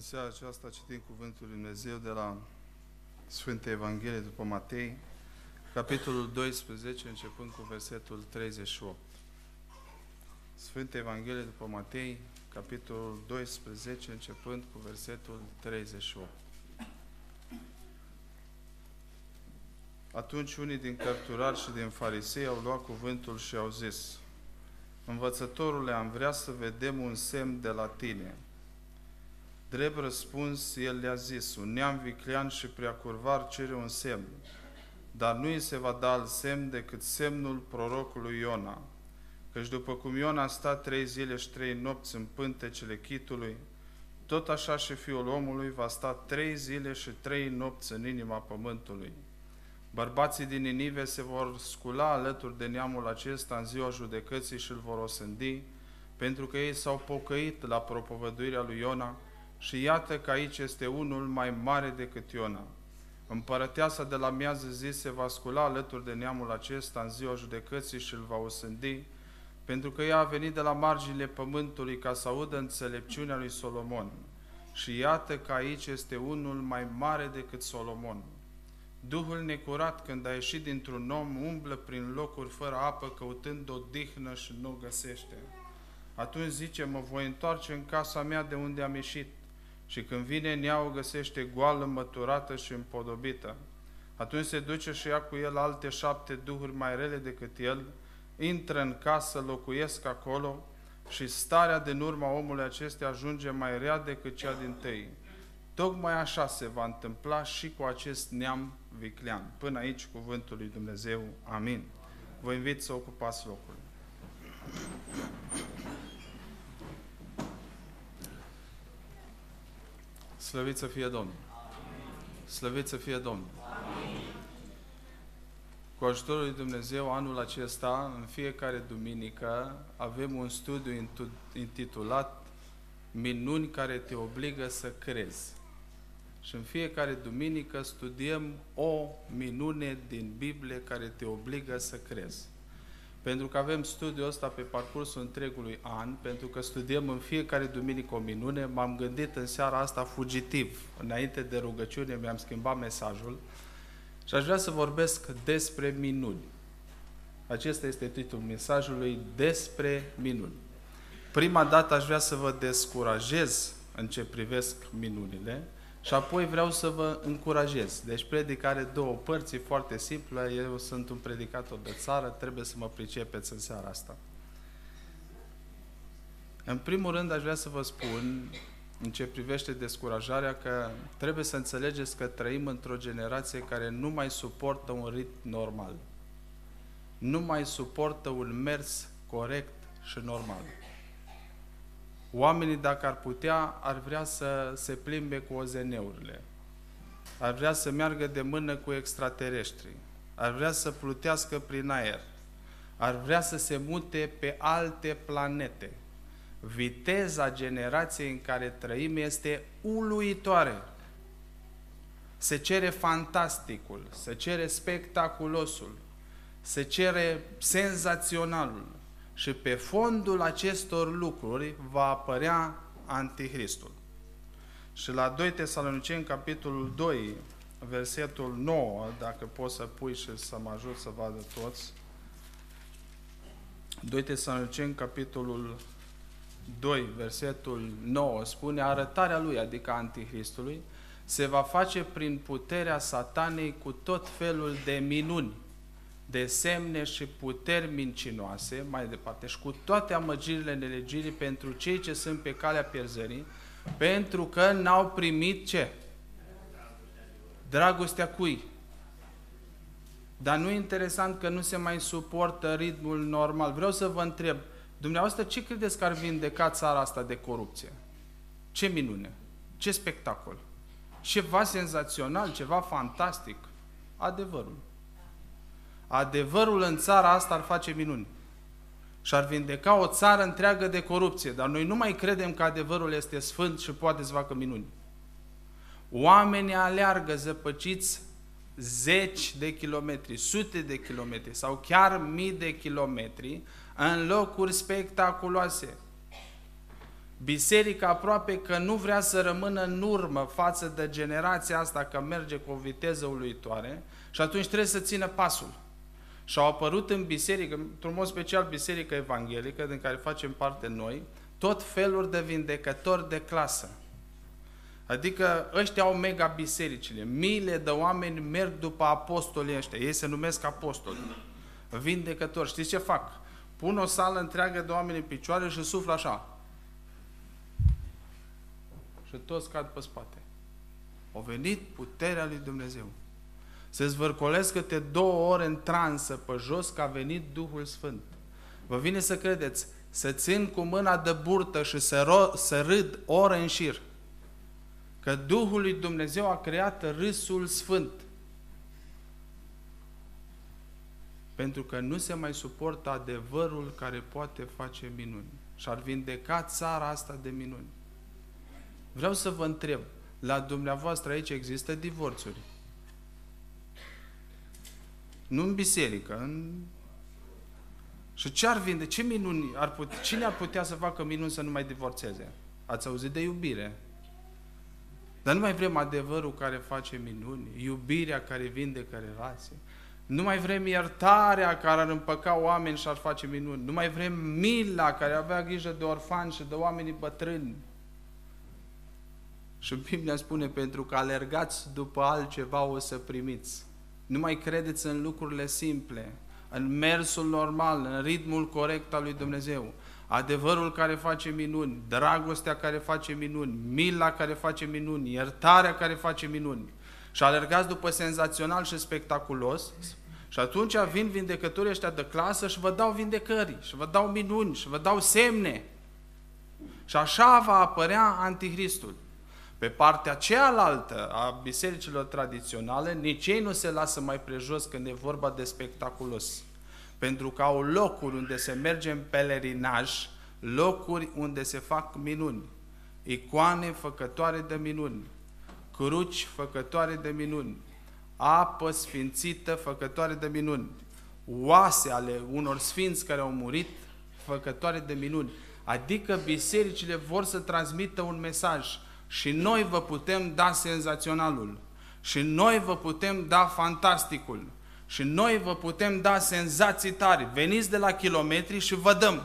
seara aceasta citim Cuvântul Lui Dumnezeu de la Sfânta Evanghelie după Matei, capitolul 12, începând cu versetul 38. Sfânta Evanghelie după Matei, capitolul 12, începând cu versetul 38. Atunci unii din cărturari și din farisei au luat cuvântul și au zis: Învățătorule, am vrea să vedem un semn de la tine. Drept răspuns, el le-a zis: un neam viclean și preacurvar cere un semn, dar nu îi se va da alt semn decât semnul prorocului Iona. Căci după cum Iona a stat 3 zile și 3 nopți în pântecele chitului, tot așa și Fiul omului va sta 3 zile și 3 nopți în inima pământului. Bărbații din Ninive se vor scula alături de neamul acesta în ziua judecății și îl vor osândi, pentru că ei s-au pocăit la propovăduirea lui Iona, și iată că aici este unul mai mare decât Iona. Împărăteasa de la miază zi se va scula alături de neamul acesta în ziua judecății și îl va osândi, pentru că ea a venit de la marginile pământului ca să audă înțelepciunea lui Solomon. Și iată că aici este unul mai mare decât Solomon. Duhul necurat, când a ieșit dintr-un om, umblă prin locuri fără apă, căutând o dihnă și nu o găsește. Atunci zice: mă voi întoarce în casa mea de unde am ieșit. Și când vine în ea, o găsește goală, măturată și împodobită. Atunci se duce și ia cu el alte 7 duhuri mai rele decât el, intră în casă, locuiesc acolo, și starea din urma omului acestea ajunge mai rea decât cea dintâi. Tocmai așa se va întâmpla și cu acest neam viclean. Până aici cuvântul lui Dumnezeu. Amin. Vă invit să ocupați locul. Slăvit să fie Domnul! Slăvit să fie Domnul! Cu ajutorul lui Dumnezeu, anul acesta, în fiecare duminică, avem un studiu intitulat Minuni care te obligă să crezi. Și în fiecare duminică studiem o minune din Biblie care te obligă să crezi. Pentru că avem studiul ăsta pe parcursul întregului an, pentru că studiem în fiecare duminică o minune, m-am gândit în seara asta fugitiv. Înainte de rugăciune mi-am schimbat mesajul și aș vrea să vorbesc despre minuni. Acesta este titlul mesajului: despre minuni. Prima dată aș vrea să vă descurajez în ce privesc minunile și apoi vreau să vă încurajez. Deci predica are 2 părți, foarte simplă. Eu sunt un predicator de țară, trebuie să mă pricepeți în seara asta. În primul rând aș vrea să vă spun, în ce privește descurajarea, că trebuie să înțelegeți că trăim într-o generație care nu mai suportă un ritm normal. Nu mai suportă un mers corect și normal. Oamenii, dacă ar putea, ar vrea să se plimbe cu OZN-urile. Ar vrea să meargă de mână cu extraterestri. Ar vrea să plutească prin aer. Ar vrea să se mute pe alte planete. Viteza generației în care trăim este uluitoare. Se cere fantasticul, se cere spectaculosul, se cere senzaționalul. Și pe fondul acestor lucruri va apărea Antichristul. Și la 2 Tesaloniceni, capitolul 2, versetul 9, dacă poți să pui și să mă ajut să vadă toți. 2 Tesaloniceni, capitolul 2, versetul 9, spune: arătarea lui, adică Antichristului, se va face prin puterea Satanei cu tot felul de minuni, de semne și puteri mincinoase, mai departe, și cu toate amăgirile nelegirii pentru cei ce sunt pe calea pierzării, pentru că n-au primit ce? Dragostea cui? Dar nu e interesant că nu se mai suportă ritmul normal. Vreau să vă întreb, dumneavoastră, ce credeți că ar vindeca țara asta de corupție? Ce minune? Ce spectacol? Ceva senzațional, ceva fantastic? Adevărul. Adevărul în țara asta ar face minuni și ar vindeca o țară întreagă de corupție, dar noi nu mai credem că adevărul este sfânt și poate să facă minuni. Oamenii aleargă zăpăciți 10 de kilometri, sute de kilometri sau chiar mii de kilometri în locuri spectaculoase. Biserica aproape că nu vrea să rămână în urmă față de generația asta, că merge cu o viteză uluitoare și atunci trebuie să țină pasul. Și au apărut în biserică, într-un mod special Biserica Evanghelică, din care facem parte noi, tot feluri de vindecători de clasă. Adică ăștia au mega bisericile. Miile de oameni merg după apostolii ăștia. Ei se numesc apostoli. Vindecători. Știți ce fac? Pun o sală întreagă de oameni în picioare și suflă așa. Și toți cad pe spate. A venit puterea lui Dumnezeu. Se zvârcolesc câte 2 ore în transă pe jos că a venit Duhul Sfânt. Vă vine să credeți, să țin cu mâna de burtă și să râd ore în șir. Că Duhul lui Dumnezeu a creat râsul sfânt. Pentru că nu se mai suportă adevărul care poate face minuni. Și ar vindeca țara asta de minuni. Vreau să vă întreb, la dumneavoastră aici există divorțuri? Nu în biserică. Și ce ar vinde? Ce minuni cine ar putea să facă minuni să nu mai divorțeze? Ați auzit de iubire? Dar nu mai vrem adevărul care face minuni, iubirea care vindecă relații. Nu mai vrem iertarea care ar împăca oameni și ar face minuni. Nu mai vrem mila care avea grijă de orfani și de oamenii bătrâni. Și Biblia spune, pentru că alergați după altceva o să primiți. Nu mai credeți în lucrurile simple, în mersul normal, în ritmul corect al lui Dumnezeu. Adevărul care face minuni, dragostea care face minuni, mila care face minuni, iertarea care face minuni. Și alergați după senzațional și spectaculos și atunci vin vindecătorii ăștia de clasă și vă dau vindecări, și vă dau minuni, și vă dau semne. Și așa va apărea Antichristul. Pe partea cealaltă a bisericilor tradiționale, nici ei nu se lasă mai prejos când e vorba de spectaculos. Pentru că au locuri unde se merge în pelerinaj, locuri unde se fac minuni, icoane făcătoare de minuni, cruci făcătoare de minuni, apă sfințită făcătoare de minuni, oase ale unor sfinți care au murit făcătoare de minuni. Adică bisericile vor să transmită un mesaj și noi vă putem da senzaționalul, și noi vă putem da fantasticul, și noi vă putem da senzații tari. Veniți de la kilometri și vă dăm.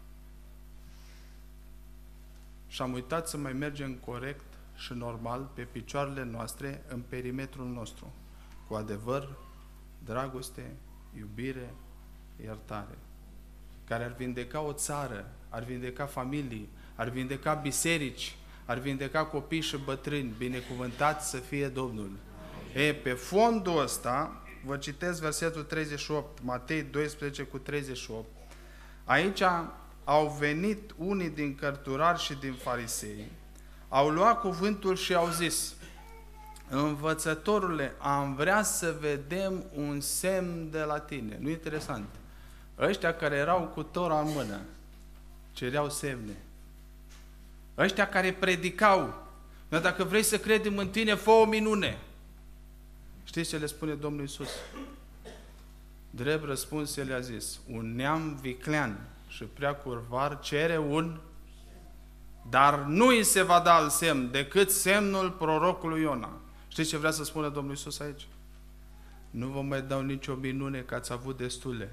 Și am uitat să mai mergem corect și normal pe picioarele noastre în perimetrul nostru. Cu adevăr, dragoste, iubire, iertare. Care ar vindeca o țară, ar vindeca familii, ar vindeca biserici, ar vindeca copii și bătrâni. Binecuvântat să fie Domnul. Pe fondul ăsta, vă citesc versetul 38, Matei 12 cu 38. Aici au venit unii din cărturari și din farisei, au luat cuvântul și au zis: învățătorule, am vrea să vedem un semn de la tine. Nu interesant? Ăștia care erau cu Tora în mână cereau semne. Ăștia care predicau: dar dacă vrei să credem în tine, fă o minune. Știți ce le spune Domnul Iisus? Drept răspuns, el a zis: un neam viclean și prea curvar cere un, dar nu îi se va da alt semn decât semnul prorocului Iona. Știți ce vrea să spună Domnul Iisus aici? Nu vă mai dau nicio minune, că ați avut destule.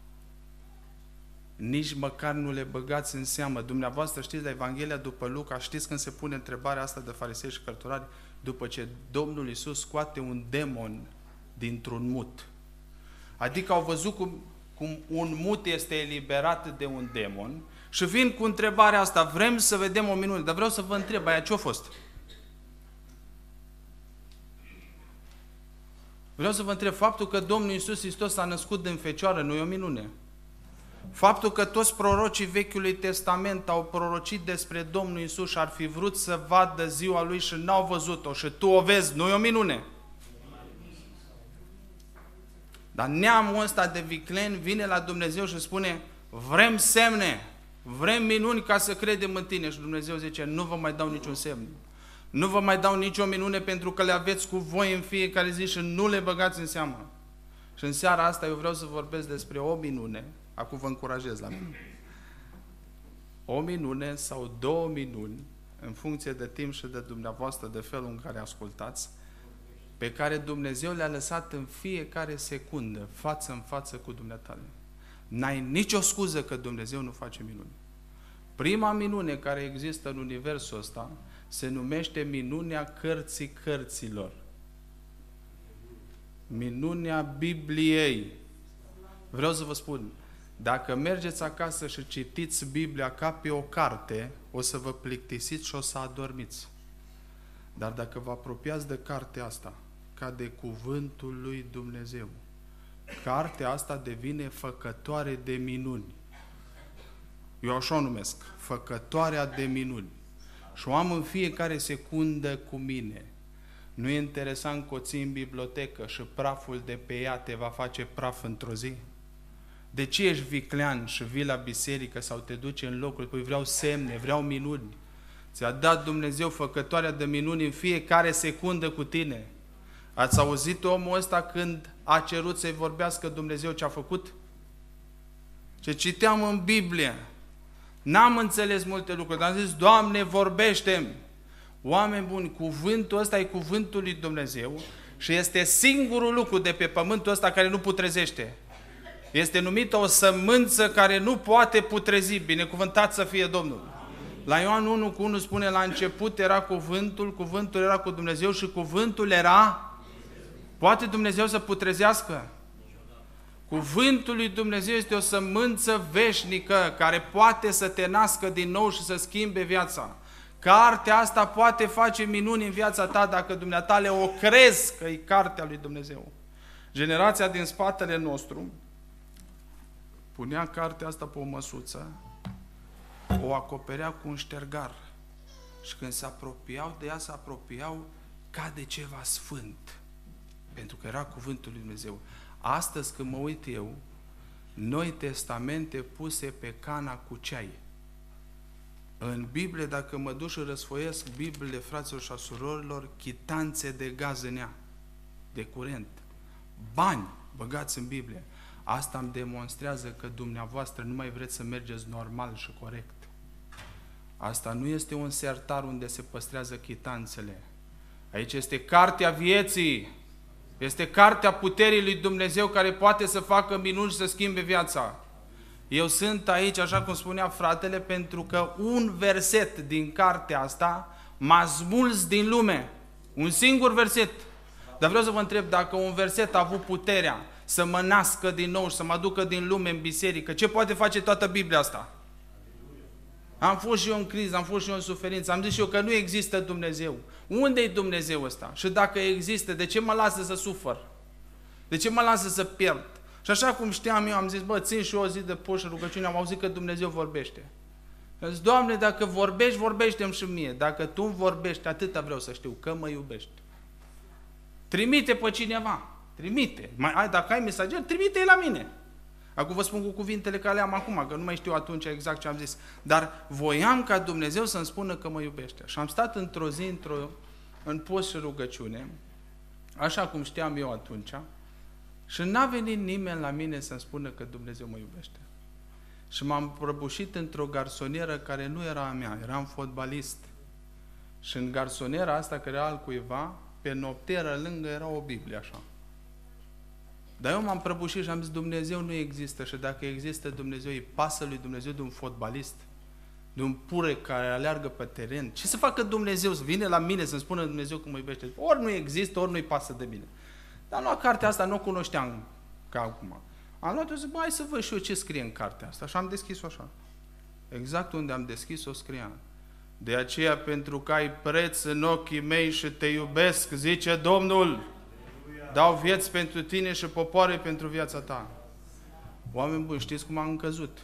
Nici măcar nu le băgați în seamă. Dumneavoastră știți la Evanghelia după Luca, știți când se pune întrebarea asta de farisei și cărturari, după ce Domnul Iisus scoate un demon dintr-un mut. Adică au văzut cum un mut este eliberat de un demon și vin cu întrebarea asta: vrem să vedem o minune, dar vreau să vă întreb, aia ce-a fost? Vreau să vă întreb, faptul că Domnul Iisus Hristos s-a născut din fecioară nu e o minune? Faptul că toți prorocii Vechiului Testament au prorocit despre Domnul Iisus și ar fi vrut să vadă ziua Lui și n-au văzut-o și tu o vezi, nu e o minune? Dar neamul ăsta de vicleni vine la Dumnezeu și spune: vrem semne, vrem minuni ca să credem în tine. Și Dumnezeu zice: nu vă mai dau niciun semn. Nu vă mai dau nicio minune pentru că le aveți cu voi în fiecare zi și nu le băgați în seamă. Și în seara asta eu vreau să vorbesc despre o minune. Acum vă încurajez la mine. o minune sau 2 minuni, în funcție de timp și de dumneavoastră, de felul în care ascultați, pe care Dumnezeu le-a lăsat în fiecare secundă, față în față cu dumneatale. N-ai nicio scuză că Dumnezeu nu face minuni. Prima minune care există în universul ăsta se numește minunea cărții cărților. Minunea Bibliei. Vreau să vă spun, dacă mergeți acasă și citiți Biblia ca pe o carte, o să vă plictisiți și o să adormiți. Dar dacă vă apropiați de cartea asta, ca de cuvântul lui Dumnezeu, cartea asta devine făcătoare de minuni. Eu așa o numesc, făcătoarea de minuni. Și o am în fiecare secundă cu mine. Nu e interesant că o ții în bibliotecă și praful de pe ea te va face praf într-o zi? De ce ești viclean și vii la biserică sau te duci în locuri? Păi vreau semne, vreau minuni. Ți-a dat Dumnezeu făcătoarea de minuni în fiecare secundă cu tine. Ați auzit omul ăsta când a cerut să-i vorbească Dumnezeu ce a făcut? Ce citeam în Biblie. N-am înțeles multe lucruri, dar am zis, Doamne, vorbește-mi. Oameni buni, cuvântul ăsta e cuvântul lui Dumnezeu și este singurul lucru de pe pământul ăsta care nu putrezește. Este numită o sămânță care nu poate putrezi. Binecuvântat să fie Domnul. La Ioan 1:1 spune, la început era cuvântul, cuvântul era cu Dumnezeu și cuvântul era... Poate Dumnezeu să putrezească? Cuvântul lui Dumnezeu este o sămânță veșnică care poate să te nască din nou și să schimbe viața. Cartea asta poate face minuni în viața ta dacă dumneatale o crezi că e cartea lui Dumnezeu. Generația din spatele nostru punea cartea asta pe o măsuță, o acoperea cu un ștergar și când se apropiau de ea, se apropiau ca de ceva sfânt. Pentru că era cuvântul lui Dumnezeu. Astăzi, când mă uit eu, Noi Testamente puse pe cana cu ceai. În Biblie, dacă mă duc și răsfoiesc Bibliile fraților și a surorilor, chitanțe de gaz în ea, de curent, bani băgați în Biblie. Asta îmi demonstrează că dumneavoastră nu mai vreți să mergeți normal și corect. Asta nu este un sertar unde se păstrează chitanțele. Aici este cartea vieții. Este cartea puterii lui Dumnezeu care poate să facă minuni și să schimbe viața. Eu sunt aici, așa cum spunea fratele, pentru că un verset din cartea asta m-a smuls din lume. Un singur verset. Dar vreau să vă întreb, dacă un verset a avut puterea să mă nască din nou și să mă aducă din lume în biserică, ce poate face toată Biblia asta? Am fost și eu în criză, am fost și eu în suferință, am zis și eu că nu există Dumnezeu. Unde e Dumnezeu ăsta? Și dacă există, de ce mă lasă să sufăr? De ce mă lasă să pierd? Și așa cum știam eu, am zis, țin și eu o zi de post și rugăciune, am auzit că Dumnezeu vorbește. Am zis, Doamne, dacă vorbești, vorbește-mi și mie. Dacă Tu îmi vorbești, atâta vreau să știu, că mă iubești. Trimite pe cineva. Trimite. Dacă ai mesager, trimite-i la mine. Acum vă spun cu cuvintele care le-am acum, că nu mai știu atunci exact ce am zis. Dar voiam ca Dumnezeu să-mi spună că mă iubește. Și am stat într-o zi, în post și rugăciune, așa cum știam eu atunci, și n-a venit nimeni la mine să-mi spună că Dumnezeu mă iubește. Și m-am prăbușit într-o garsonieră care nu era a mea, eram fotbalist. Și în garsoniera asta, care era al cuiva, pe noptieră lângă era o Biblie așa. Dar eu m-am prăbușit și am zis, Dumnezeu nu există și dacă există Dumnezeu, îi pasă lui Dumnezeu de un fotbalist, de un pure care aleargă pe teren. Ce să facă Dumnezeu? Să vine la mine să-mi spună Dumnezeu că mă iubește? Ori nu există, ori nu-i pasă de mine. Dar am luat cartea asta, nu o cunoșteam ca acum. Am luat-o și zic, hai să văd și eu ce scrie în cartea asta. Și am deschis-o așa. Exact unde am deschis-o scria. De aceea, pentru că ai preț în ochii mei și te iubesc, zice Domnul, dau vieți pentru tine și popoare pentru viața ta. Oameni buni, știți cum am încăzut?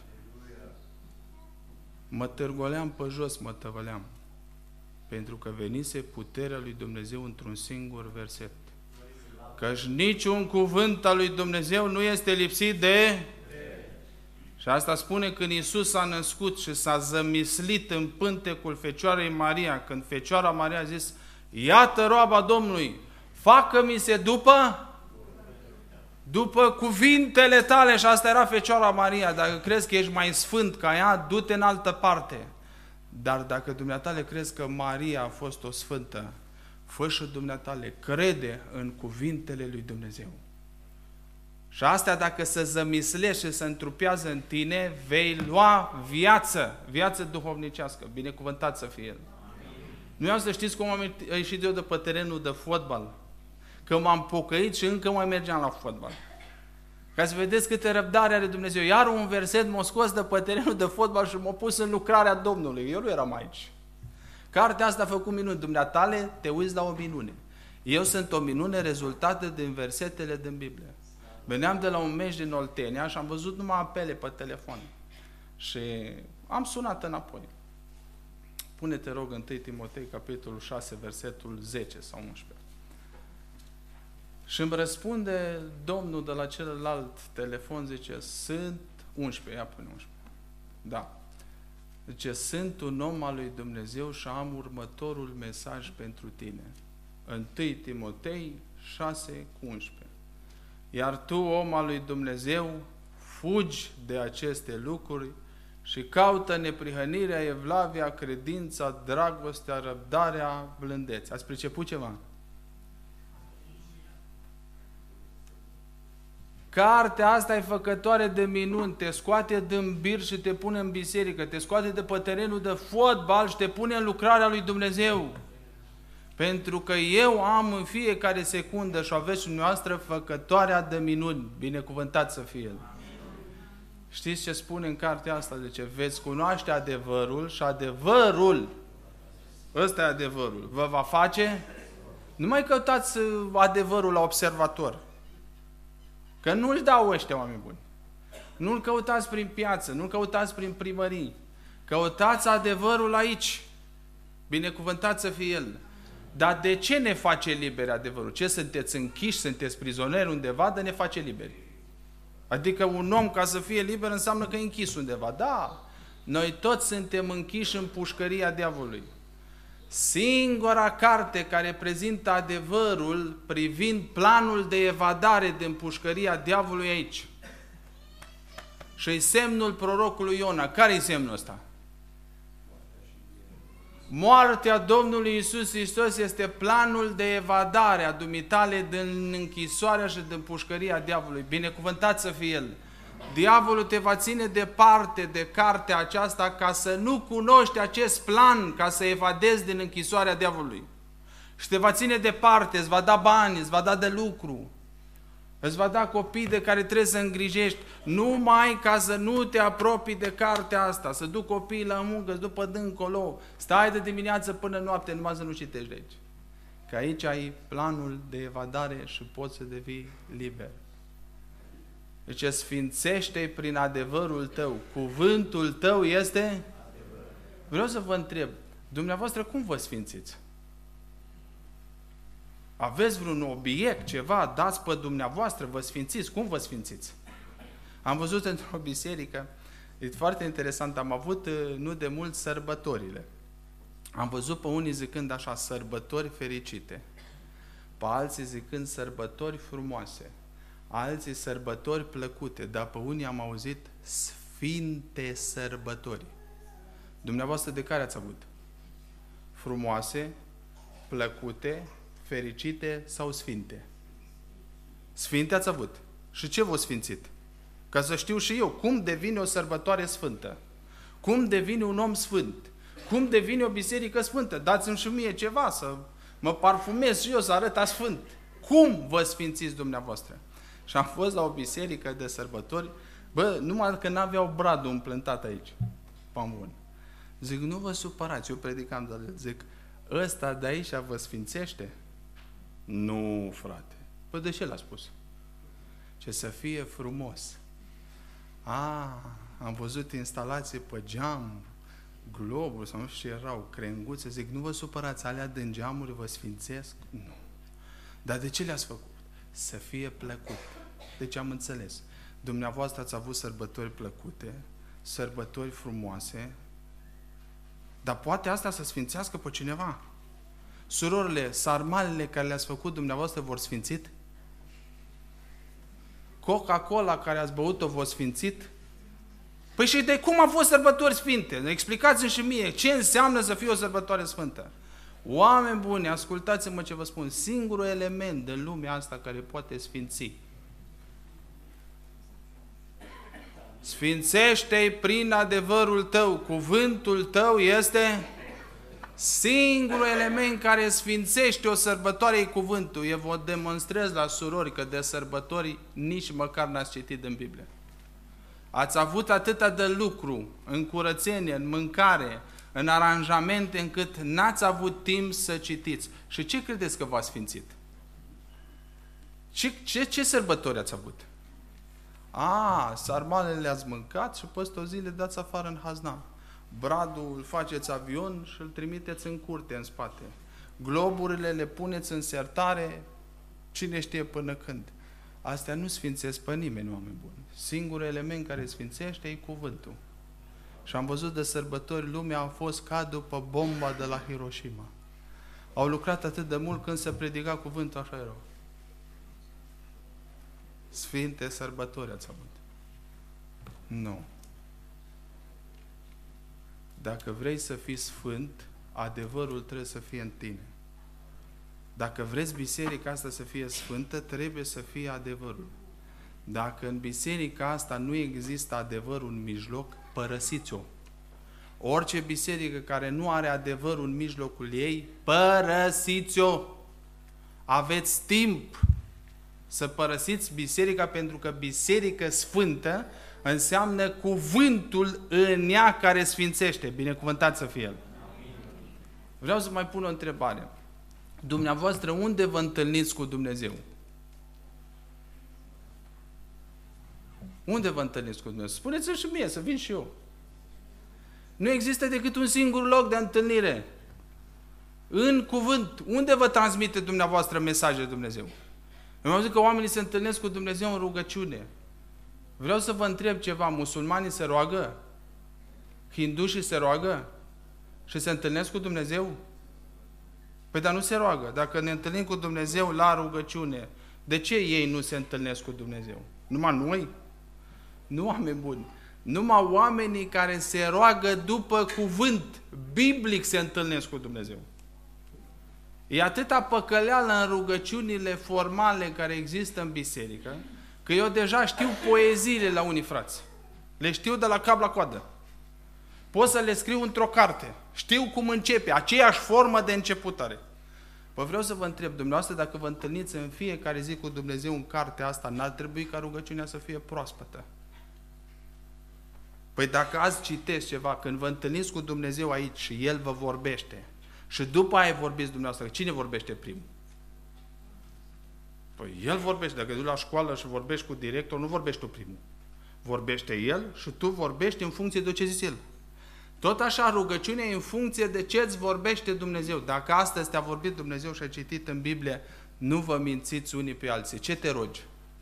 Mă târgoleam pe jos, mă tăvăleam. Pentru că venise puterea lui Dumnezeu într-un singur verset. Căci niciun cuvânt al lui Dumnezeu nu este lipsit de... Și asta spune când Iisus s-a născut și s-a zămislit în pântecul Fecioarei Maria, când Fecioara Maria a zis, iată roaba Domnului, facă-mi se după cuvintele tale, și asta era Fecioara Maria, dacă crezi că ești mai sfânt ca ea, du-te în altă parte. Dar dacă dumneatale crezi că Maria a fost o sfântă, fă și dumneatale, crede în cuvintele lui Dumnezeu. Și astea, dacă se zămislește și se întrupează în tine, vei lua viață duhovnicească. Binecuvântat să fie El. Nu vreau să știți cum am ieșit eu de pe terenul de fotbal. Că m-am pocăit și încă mai mergeam la fotbal. Ca să vedeți câte răbdare are Dumnezeu. Iar un verset m-a scos de pe terenul de fotbal și m-a pus în lucrarea Domnului. Eu nu eram aici. Cartea asta a făcut minuni. Dumneatale, te uiți la o minune. Eu sunt o minune rezultată din versetele din Biblie. Veneam de la un meci din Oltenia și am văzut numai apele pe telefon. Și am sunat înapoi. Pune-te, rog, 1 Timotei, capitolul 6, versetul 10 sau 11. Și îmi răspunde Domnul de la celălalt telefon, zice, sunt 11, ia pune 11. Da. Zice, sunt un om al lui Dumnezeu și am următorul mesaj pentru tine. 1 Timotei 6, 11. Iar tu, om al lui Dumnezeu, fugi de aceste lucruri și caută neprihănirea, evlavia, credința, dragostea, răbdarea, blândețea. Ați priceput ceva? Cartea asta e făcătoare de minuni, te scoate din bir și te pune în biserică, te scoate de pe terenul de fotbal și te pune în lucrarea lui Dumnezeu. Pentru că eu am în fiecare secundă și aveți dumneavoastră făcătoarea de minuni. Binecuvântat să fie El. Știți ce spune în cartea asta? Zice, veți cunoaște adevărul și adevărul, ăsta e adevărul, vă va face? Nu mai căutați adevărul la observator. Că nu-l dau ăștia oameni buni. Nu-l căutați prin piață, nu-l căutați prin primării. Căutați adevărul aici. Binecuvântat să fie El. Dar de ce ne face liberi adevărul? Ce, sunteți închiși, sunteți prizonieri undeva, de ne face liberi? Adică un om, ca să fie liber, înseamnă că e închis undeva. Da, noi toți suntem închiși în pușcăria diavolului. Singura carte care prezintă adevărul privind planul de evadare din pușcăria diavolului aici. Și-i semnul prorocului Iona. Care-i semnul ăsta? Moartea Domnului Iisus Hristos este planul de evadare a dumitale din închisoarea și din pușcăria diavolului. Binecuvântat să fie El. Diavolul te va ține departe de cartea aceasta ca să nu cunoști acest plan, ca să evadezi din închisoarea diavolului. Și te va ține departe, îți va da bani, îți va da de lucru, îți va da copii de care trebuie să îngrijești, numai ca să nu te apropii de cartea asta, să duc copiii la muncă, să duc pe dincolo, stai de dimineață până noapte, numai să nu citești de aici. Că aici ai planul de evadare și poți să devii liber. Deci sfințește-i prin adevărul tău. Cuvântul tău este adevăr. Vreau să vă întreb, dumneavoastră cum vă sfințiți? Aveți vreun obiect, ceva, dați pe dumneavoastră, vă sfințiți? Cum vă sfințiți? Am văzut într-o biserică, e foarte interesant, am avut nu de mult sărbătorile. Am văzut pe unii zicând așa, sărbători fericite, pe alții zicând sărbători frumoase, alții sărbători plăcute, dar pe unii am auzit sfinte sărbători. Dumneavoastră de care ați avut? Frumoase, plăcute, fericite sau sfinte? Sfinte ați avut. Și ce v-a sfințit? Ca să știu și eu, cum devine o sărbătoare sfântă? Cum devine un om sfânt? Cum devine o biserică sfântă? Dați-mi și mie ceva, să mă parfumez și eu, să arăt a sfânt. Cum vă sfințiți dumneavoastră? Și am fost la o biserică de sărbători, bă, numai că n-aveau bradul împlântat aici. Pambun. Zic, nu vă supărați, eu predicam de el. Zic, ăsta de aici vă sfințește? Nu, frate. Păi de ce l-a spus? Ce să fie frumos. Am văzut instalații pe geam, globuri, sau nu știu ce erau, crenguțe. Zic, nu vă supărați, alea din geamuri vă sfințesc? Nu. Dar de ce le-ați făcut? Să fie plăcut. Deci am înțeles. Dumneavoastră ați avut sărbători plăcute, sărbători frumoase, dar poate asta să sfințească pe cineva. Surorile, sarmalele care le-ați făcut dumneavoastră vor sfințit? Coca-Cola care ați băut-o v-a sfințit? Păi și de cum a fost sărbători sfinte? Explicați-mi și mie ce înseamnă să fie o sărbătoare sfântă. Oameni buni, ascultați-mă ce vă spun. Singurul element de lumea asta care poate sfinți. Sfințește-i prin adevărul tău. Cuvântul tău este singurul element care sfințește o sărbătoare, e cuvântul. Eu vă demonstrez la surori că de sărbători nici măcar n-ați citit în Biblie. Ați avut atâta de lucru în curățenie, în mâncare, în aranjamente, încât n-ați avut timp să citiți. Și ce credeți că v-a sfințit? Ce sărbători ați avut? Sarmalele le-ați mâncat și peste o zi le dați afară în hazna. Bradul îl faceți avion și îl trimiteți în curte, în spate. Globurile le puneți în sertare, cine știe până când. Astea nu sfințesc pe nimeni, oameni buni. Singurul element care sfințește e cuvântul. Și am văzut de sărbători, lumea a fost ca după bomba de la Hiroshima. Au lucrat atât de mult când se predica cuvântul, așa erau. Sfinte sărbători ați avut. Nu. Dacă vrei să fii sfânt, adevărul trebuie să fie în tine. Dacă vreți biserica asta să fie sfântă, trebuie să fie adevărul. Dacă în biserica asta nu există adevărul în mijloc, părăsiți-o. Orice biserică care nu are adevărul în mijlocul ei, părăsiți-o. Aveți timp să părăsiți biserica, pentru că biserică sfântă înseamnă cuvântul în ea care sfințește. Binecuvântat să fie El. Vreau să mai pun o întrebare. Dumneavoastră, unde vă întâlniți cu Dumnezeu? Unde vă întâlniți cu Dumnezeu? Spuneți-mi și mie, să vin și eu. Nu există decât un singur loc de întâlnire. În cuvânt. Unde vă transmite dumneavoastră mesajele Dumnezeu? Eu am zis că oamenii se întâlnesc cu Dumnezeu în rugăciune. Vreau să vă întreb ceva. Musulmanii se roagă? Hindușii se roagă? Și se întâlnesc cu Dumnezeu? Păi dar nu se roagă. Dacă ne întâlnim cu Dumnezeu la rugăciune, de ce ei nu se întâlnesc cu Dumnezeu? Numai noi? Nu, oameni buni. Numai oamenii care se roagă după cuvânt biblic se întâlnesc cu Dumnezeu. E atâta păcăleală în rugăciunile formale care există în biserică, că eu deja știu poeziile la unii frați. Le știu de la cap la coadă. Pot să le scriu într-o carte. Știu cum începe, aceeași formă de începutare. Păi vreau să vă întreb, dumneavoastră, dacă vă întâlniți în fiecare zi cu Dumnezeu în cartea asta, n-ar trebui ca rugăciunea să fie proaspătă? Păi dacă azi citeți ceva, când vă întâlniți cu Dumnezeu aici și El vă vorbește, și după aia vorbiți dumneavoastră, cine vorbește primul? Păi El vorbește. Dacă duci la școală și vorbești cu director, nu vorbești tu primul. Vorbește El și tu vorbești în funcție de ce zice El. Tot așa, rugăciunea e în funcție de ce îți vorbește Dumnezeu. Dacă astăzi te-a vorbit Dumnezeu și ai citit în Biblie, nu vă mințiți unii pe alții. Ce te rogi?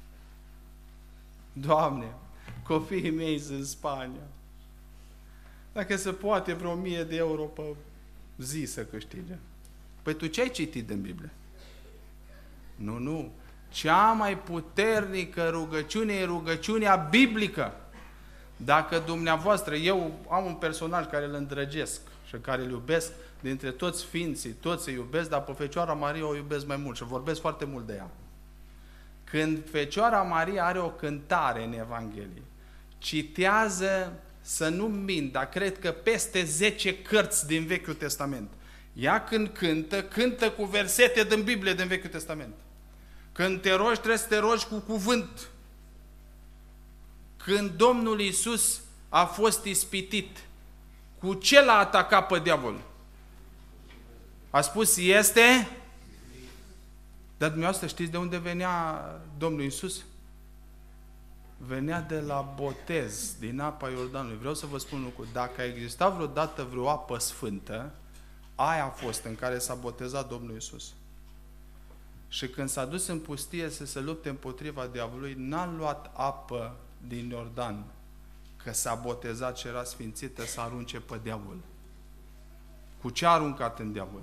Doamne, copiii mei sunt în Spania. Dacă se poate, vreo 1000 de euro pe zi să câștige. Păi tu ce ai citit în Biblie? Nu. Cea mai puternică rugăciune e rugăciunea biblică. Dacă dumneavoastră, eu am un personaj care îl îndrăgesc și care îl iubesc, dintre toți sfinții, toți îi iubesc, dar pe Fecioara Maria o iubesc mai mult și vorbesc foarte mult de ea. Când Fecioara Maria are o cântare în Evanghelie, citează, să nu mint, dar cred că peste 10 cărți din Vechiul Testament. Ea când cântă cu versete din Biblie din Vechiul Testament. Când te rogi, trebuie să te rogi cu cuvânt. Când Domnul Iisus a fost ispitit, cu ce l-a atacat pe diavol? A spus, este? Dar dumneavoastră știți de unde venea Domnul Iisus? Venea de la botez, din apa Iordanului. Vreau să vă spun un lucru. Dacă a existat vreodată vreo apă sfântă, aia a fost în care s-a botezat Domnul Iisus. Și când s-a dus în pustie să se lupte împotriva diavolului, n-a luat apă din Iordan, că s-a botezat și era sfințită, să arunce pe diavol. Cu ce a aruncat în diavol?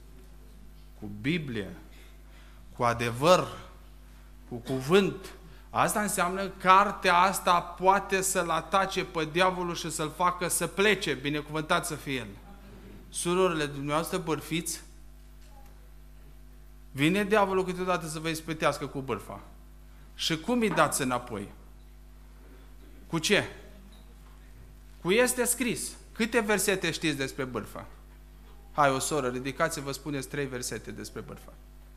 Cu Biblie, cu adevăr, cu cuvânt. Asta înseamnă că cartea asta poate să-l atace pe diavolul și să-l facă să plece, binecuvântat să fie el. Surorile dumneavoastră bârfiți, vine diavolul câteodată să vă ispătească cu bârfa. Și cum îi dați înapoi? Cu ce? Cu este scris. Câte versete știți despre bârfă? Hai, o soră, ridicați-vă, spuneți 3 versete despre bârfă.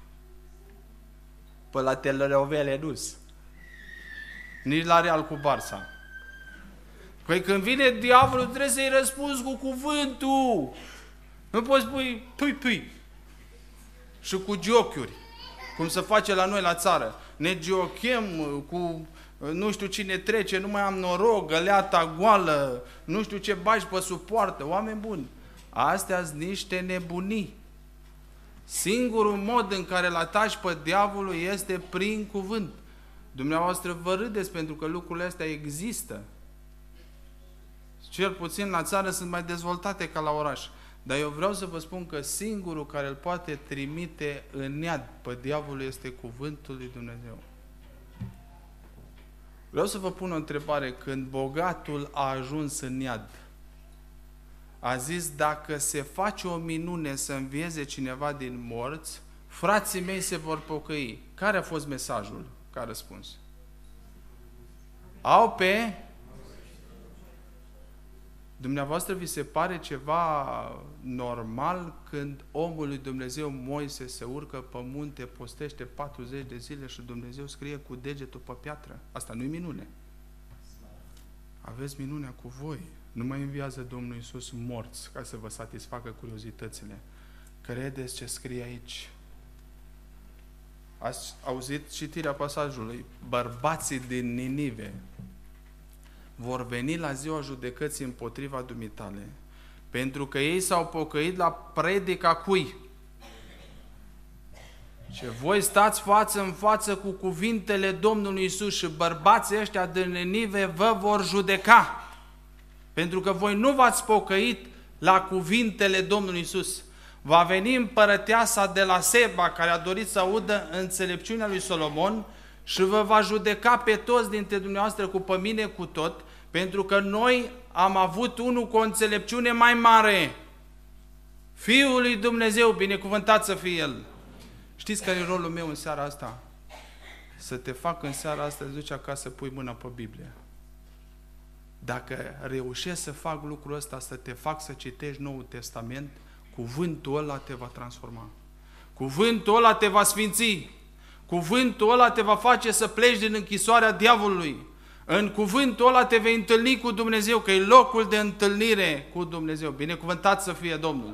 Păi la telenovele nu-s. Nici la Real cu Barça. Păi când vine diavolul, trebuie să-i răspunzi cu cuvântul. Nu poți spui pui. Și cu giochiuri. Cum se face la noi la țară. Ne giochem cu nu știu cine trece, nu mai am noroc, găleata goală, nu știu ce bagi pe supoartă. Oameni buni, astea sunt niște nebunii. Singurul mod în care îl ataci pe diavolul este prin cuvânt. Dumneavoastră vă râdeți pentru că lucrurile astea există. Cel puțin la țară sunt mai dezvoltate ca la oraș. Dar eu vreau să vă spun că singurul care îl poate trimite în iad pe diavolul este cuvântul lui Dumnezeu. Vreau să vă pun o întrebare. Când bogatul a ajuns în iad, a zis, dacă se face o minune să învieze cineva din morți, frații mei se vor pocăi. Care a fost mesajul ca răspuns? Au pe... Dumneavoastră vi se pare ceva normal când omul lui Dumnezeu Moise se urcă pe munte, postește 40 de zile și Dumnezeu scrie cu degetul pe piatră? Asta nu-i minune. Aveți minunea cu voi. Nu mai înviază Domnul Iisus morți ca să vă satisfacă curiozitățile. Credeți ce scrie aici? Ați auzit citirea pasajului. Bărbații din Ninive vor veni la ziua judecății împotriva dumitale, pentru că ei s-au pocăit la predica cui? Și voi stați față în față cu cuvintele Domnului Iisus și bărbații ăștia din Ninive vă vor judeca. Pentru că voi nu v-ați pocăit la cuvintele Domnului Iisus. Va veni împărăteasa de la Seba, care a dorit să audă înțelepciunea lui Solomon și vă va judeca pe toți dintre dumneavoastră cu pe mine cu tot, pentru că noi am avut unul cu o înțelepciune mai mare. Fiul lui Dumnezeu, binecuvântat să fie El. Știți care e rolul meu în seara asta? Să te fac în seara asta, îți duci acasă, pui mâna pe Biblie. Dacă reușești să fac lucrul ăsta, să te fac să citești Noul Testament, cuvântul ăla te va transforma. Cuvântul ăla te va sfinți. Cuvântul ăla te va face să pleci din închisoarea diavolului. În cuvântul ăla te vei întâlni cu Dumnezeu, că e locul de întâlnire cu Dumnezeu. Binecuvântat să fie Domnul.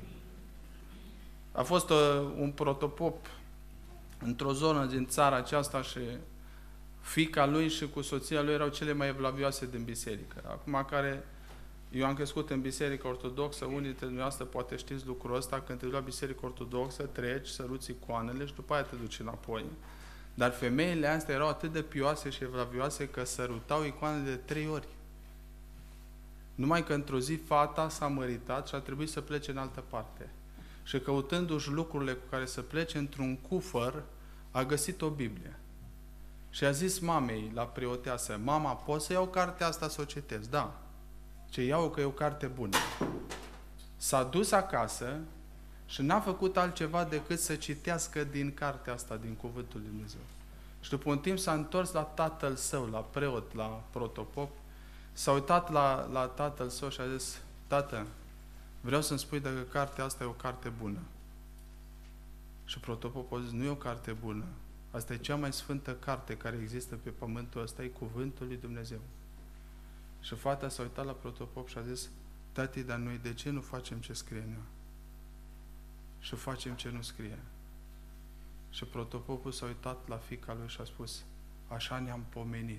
A fost un protopop într-o zonă din țara aceasta și fiica lui și cu soția lui erau cele mai evlavioase din biserică. Acum care eu am crescut în biserică ortodoxă, unii dintre dumneavoastră poate știți lucrul ăsta, când te duci la biserică ortodoxă, treci, săruți icoanele și după aia te duci înapoi. Dar femeile astea erau atât de pioase și evlavioase că sărutau icoanele de 3 ori. Numai că într-o zi fata s-a măritat și a trebuit să plece în altă parte. Și căutându-și lucrurile cu care să plece într-un cufăr, a găsit o Biblie. Și a zis mamei la preoteasă, mama, pot să iau cartea asta să o citesc? Da. Ce iau că e o carte bună. S-a dus acasă și n-a făcut altceva decât să citească din cartea asta, din Cuvântul lui Dumnezeu. Și după un timp s-a întors la tatăl său, la preot, la protopop, s-a uitat la tatăl său și a zis, tată, vreau să-mi spui dacă cartea asta e o carte bună. Și protopopul a zis, nu e o carte bună. Asta e cea mai sfântă carte care există pe pământul ăsta, e Cuvântul lui Dumnezeu. Și fata s-a uitat la protopop și a zis, tati, dar noi de ce nu facem ce scrie în ea? Și facem ce nu scrie. Și protopopul s-a uitat la fiica lui și a spus, așa ne-am pomenit.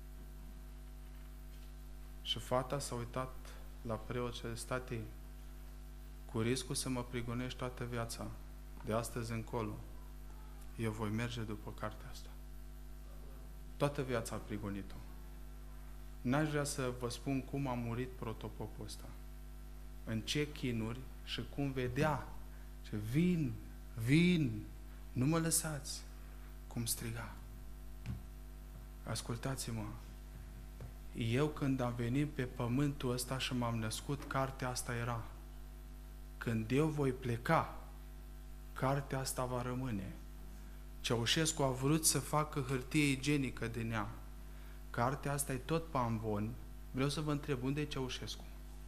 Și fata s-a uitat la preot și a zis, tati, cu riscul să mă prigonești toată viața, de astăzi încolo, eu voi merge după cartea asta. Toată viața a prigonit-o. N-aș vrea să vă spun cum a murit protopopul ăsta. În ce chinuri și cum vedea. Ce vin, nu mă lăsați. Cum striga. Ascultați-mă, eu când am venit pe pământul ăsta și m-am născut, cartea asta era. Când eu voi pleca, cartea asta va rămâne. Ceaușescu a vrut să facă hârtie igienică din ea. Cartea asta e tot pe amvon. Vreau să vă întreb, unde e Ceaușescu?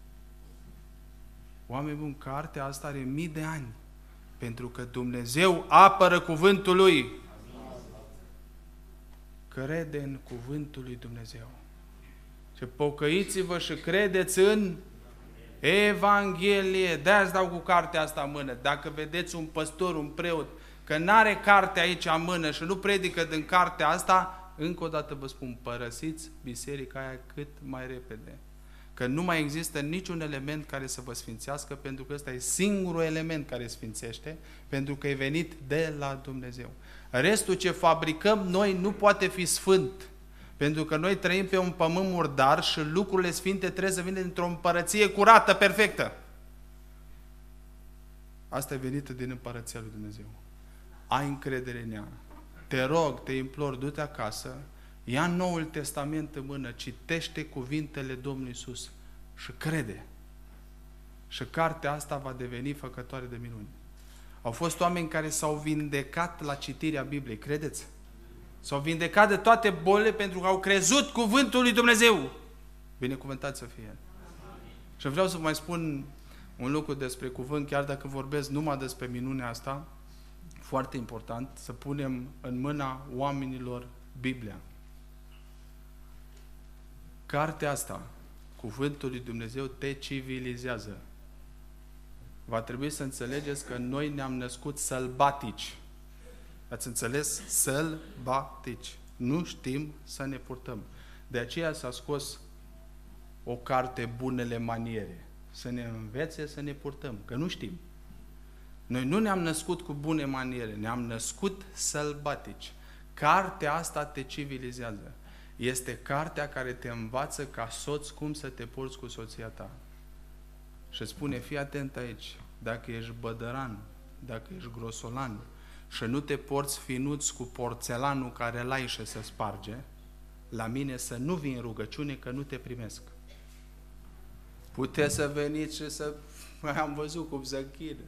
Oameni buni, cartea asta are mii de ani. Pentru că Dumnezeu apără cuvântul Lui. Crede în cuvântul lui Dumnezeu. Și pocăiți-vă și credeți în Evanghelie. De-aia îți dau cu cartea asta în mână. Dacă vedeți un păstor, un preot, că n-are cartea aici în mână și nu predică din cartea asta, încă o dată vă spun, părăsiți biserica aia cât mai repede. Că nu mai există niciun element care să vă sfințească, pentru că ăsta e singurul element care sfințește, pentru că e venit de la Dumnezeu. Restul ce fabricăm noi nu poate fi sfânt, pentru că noi trăim pe un pământ murdar și lucrurile sfinte trebuie să vină dintr-o împărăție curată, perfectă. Asta e venită din împărăția lui Dumnezeu. Ai încredere în ea. Te rog, te implor, du-te acasă, ia Noul Testament în mână, citește cuvintele Domnului Iisus și crede. Și cartea asta va deveni făcătoare de minuni. Au fost oameni care s-au vindecat la citirea Bibliei, credeți? S-au vindecat de toate bolile pentru că au crezut cuvântul lui Dumnezeu. Binecuvântat să fie. Și vreau să vă mai spun un lucru despre cuvânt, chiar dacă vorbesc numai despre minunea asta, foarte important, să punem în mâna oamenilor Biblia. Cartea asta, cuvântul lui Dumnezeu, te civilizează. Va trebui să înțelegeți că noi ne-am născut sălbatici. Ați înțeles? Sălbatici. Nu știm să ne purtăm. De aceea s-a scos o carte, Bunele Maniere. Să ne învețe să ne purtăm, că nu știm. Noi nu ne-am născut cu bune maniere, ne-am născut sălbatici. Cartea asta te civilizează. Este cartea care te învață ca soț cum să te porți cu soția ta. Și spune, fii atent aici, dacă ești bădăran, dacă ești grosolan și nu te porți finuț cu porțelanul care l-ai și se sparge, la mine să nu vii în rugăciune că nu te primesc. Puteți să veniți și să... Am văzut cum se închide.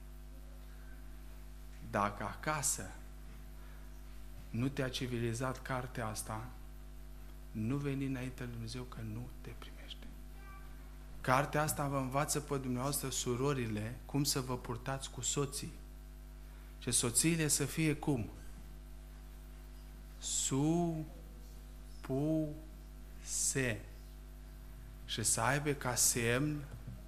Dacă acasă nu te-a civilizat cartea asta, nu veni înainte lui Dumnezeu că nu te primește. Cartea asta vă învață pe dumneavoastră, surorile, cum să vă purtați cu soții. Și soțiile să fie cum? Supuse. Și să aibă ca semn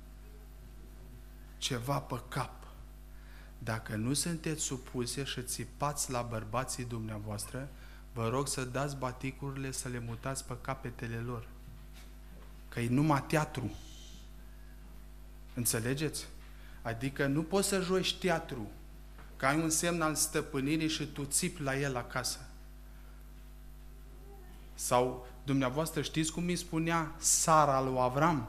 ceva pe cap. Dacă nu sunteți supuse și țipați la bărbații dumneavoastră, vă rog să dați baticurile să le mutați pe capetele lor. Că e numai teatru. Înțelegeți? Adică nu poți să joci teatru, că ai un semn al stăpânirii și tu țipi la el acasă. Sau dumneavoastră știți cum îi spunea Sara lui Avram?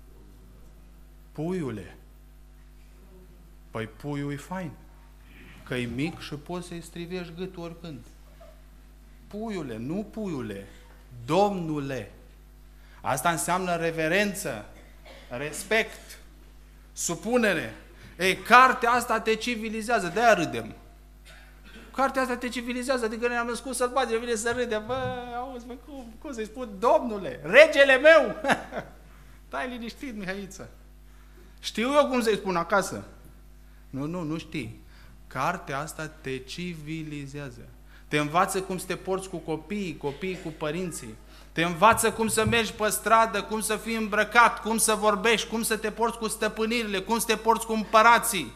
Puiule. Păi puiul e fain, că e mic și poți să-i strivești gâtul oricând. Puiule, nu puiule, Domnule. Asta înseamnă reverență, respect, supunere. Ei, cartea asta te civilizează, de-aia râdem. Cartea asta te civilizează, adică ne-am născut sălbatici, vine să râdem. Bă, auzi, bă, cum să-i spun? Domnule, regele meu! Stai liniștit, Mihaiță. Știu eu cum să-i spun acasă. Nu știi. Cartea asta te civilizează. Te învață cum să te porți cu copiii cu părinții. Te învață cum să mergi pe stradă, cum să fii îmbrăcat, cum să vorbești, cum să te porți cu stăpânirile, cum să te porți cu împărații.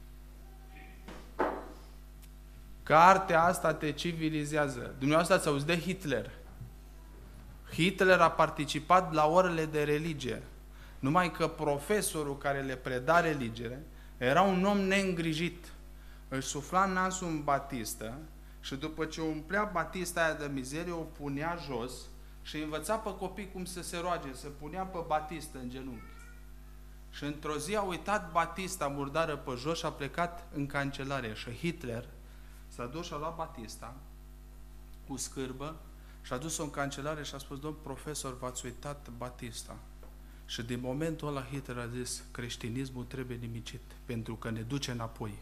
Cartea asta te civilizează. Dumneavoastră ați auzit de Hitler. Hitler a participat la orele de religie. Numai că profesorul care le preda religie era un om neîngrijit. Își sufla nasul în batistă și după ce umplea batista aia de mizerie, o punea jos și învăța pe copii cum să se roage, se punea pe batistă în genunchi. Și într-o zi a uitat batista murdară pe jos și a plecat în cancelare. Și Hitler s-a dus și a luat batista cu scârbă, Și a dus-o în cancelare și a spus, domn profesor, v-ați uitat Batista. Și din momentul ăla Hitler a zis, creștinismul trebuie nimicit, pentru că ne duce înapoi.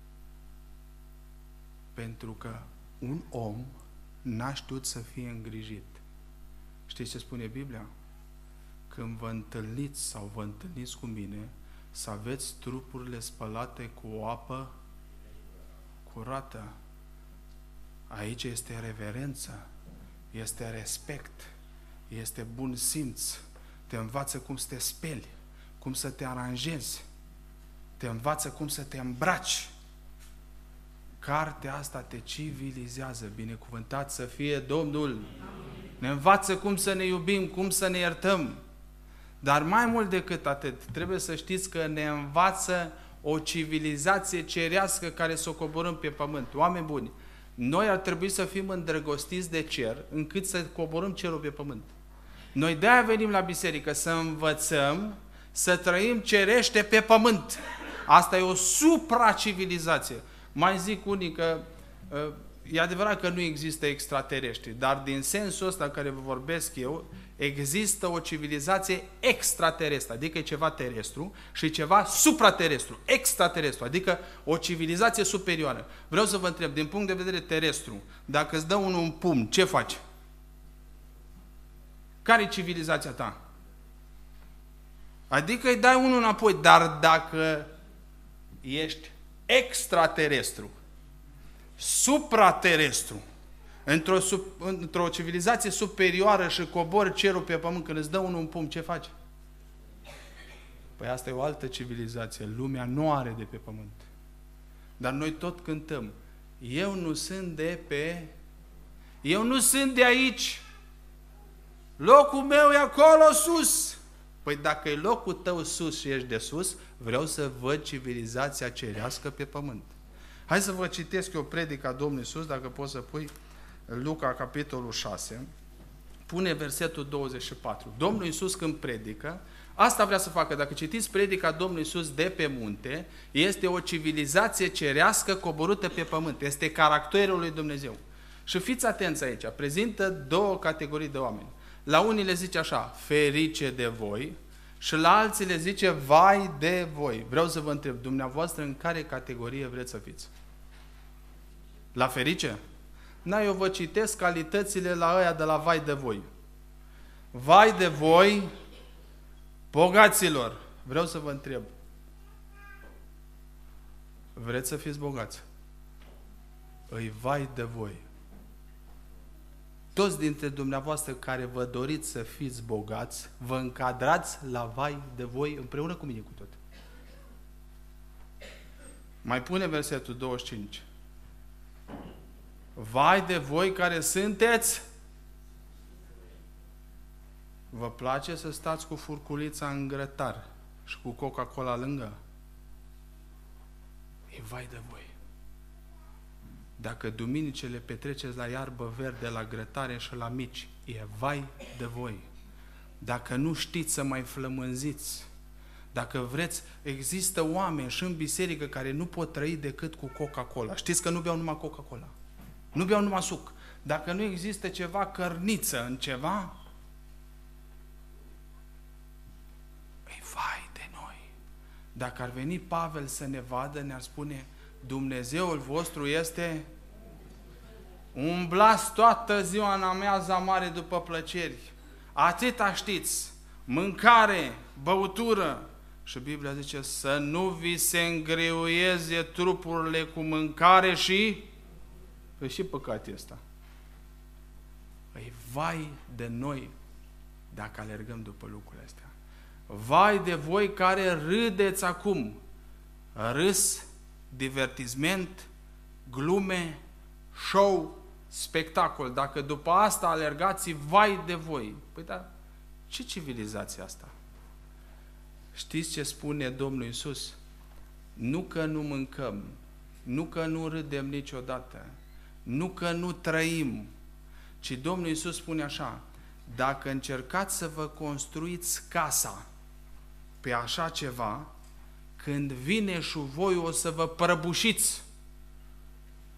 Pentru că un om n-a știut să fie îngrijit. Știți ce spune Biblia? Când vă întâlniți sau vă întâlniți cu mine, să aveți trupurile spălate cu o apă curată. Aici este reverență, este respect, este bun simț. Te învață cum să te speli, cum să te aranjezi, te învață cum să te îmbraci. Cartea asta te civilizează, binecuvântat să fie Domnul. Amin. Ne învață cum să ne iubim, cum să ne iertăm. Dar mai mult decât atât, trebuie să știți că ne învață o civilizație cerească care să o coborâm pe pământ. Oameni buni, noi ar trebui să fim îndrăgostiți de cer, încât să coborâm cerul pe pământ. Noi de-aia venim la biserică, să învățăm să trăim cerește pe pământ. Asta e o supracivilizație. Mai zic unii că e adevărat că nu există extraterestri, dar din sensul ăsta în care vă vorbesc eu, există o civilizație extraterestră, adică e ceva terestru și ceva supraterestru, extraterestru, adică o civilizație superioară. Vreau să vă întreb, din punct de vedere terestru, dacă îți dă unul un pumn, ce faci? Care e civilizația ta? Adică îi dai unul înapoi, dar dacă ești extraterestru, supraterestru, într-o civilizație superioară și cobori cerul pe pământ, când îți dă unul un pumn, ce faci? Păi asta e o altă civilizație. Lumea nu are de pe pământ. Dar noi tot cântăm. Eu nu sunt de aici. Locul meu e acolo sus. Păi dacă e locul tău sus și ești de sus, vreau să văd civilizația cerească pe pământ. Hai să vă citesc eu predica Domnului Iisus, dacă poți să pui Luca, capitolul 6, pune versetul 24. Domnul Iisus când predică, asta vrea să facă. Dacă citiți predica Domnului Iisus de pe munte, este o civilizație cerească coborâtă pe pământ. Este caracterul lui Dumnezeu. Și fiți atenți aici, prezintă două categorii de oameni. La unii le zice așa, ferice de voi, și la alții le zice, vai de voi. Vreau să vă întreb, dumneavoastră în care categorie vreți să fiți? La ferice? Na, eu vă citesc calitățile la ăia de la vai de voi. Vai de voi, bogaților. Vreau să vă întreb, vreți să fiți bogați? Îi vai de voi. Toți dintre dumneavoastră care vă doriți să fiți bogați, vă încadrați la vai de voi împreună cu mine cu tot. Mai pune versetul 25. Vai de voi care sunteți, vă place să stați cu furculița în grătar și cu Coca-Cola lângă? E vai de voi. Dacă duminicele petreceți la iarbă verde, la grătare și la mici, e vai de voi. Dacă nu știți să mai flămânziți, dacă vreți, există oameni și în biserică care nu pot trăi decât cu Coca-Cola. Știți că nu beau numai Coca-Cola. Nu beau numai suc. Dacă nu există ceva cărniță în ceva, e vai de noi. Dacă ar veni Pavel să ne vadă, ne-ar spune, Dumnezeul vostru este, umblați toată ziua în amiaza mare după plăceri. Atâta știți, mâncare, băutură. Și Biblia zice să nu vi se îngreuieze trupurile cu mâncare și păcat ăsta. Păi vai de noi dacă alergăm după lucrurile astea. Vai de voi care râdeți acum. Râs, divertisment, glume, show, spectacol. Dacă după asta alergați, vai de voi. Păi dar ce civilizație asta? Știți ce spune Domnul Iisus? Nu că nu mâncăm, nu că nu râdem niciodată, nu că nu trăim, ci Domnul Iisus spune așa, dacă încercați să vă construiți casa pe așa ceva, când vine șuvoiul o să vă prăbușiți.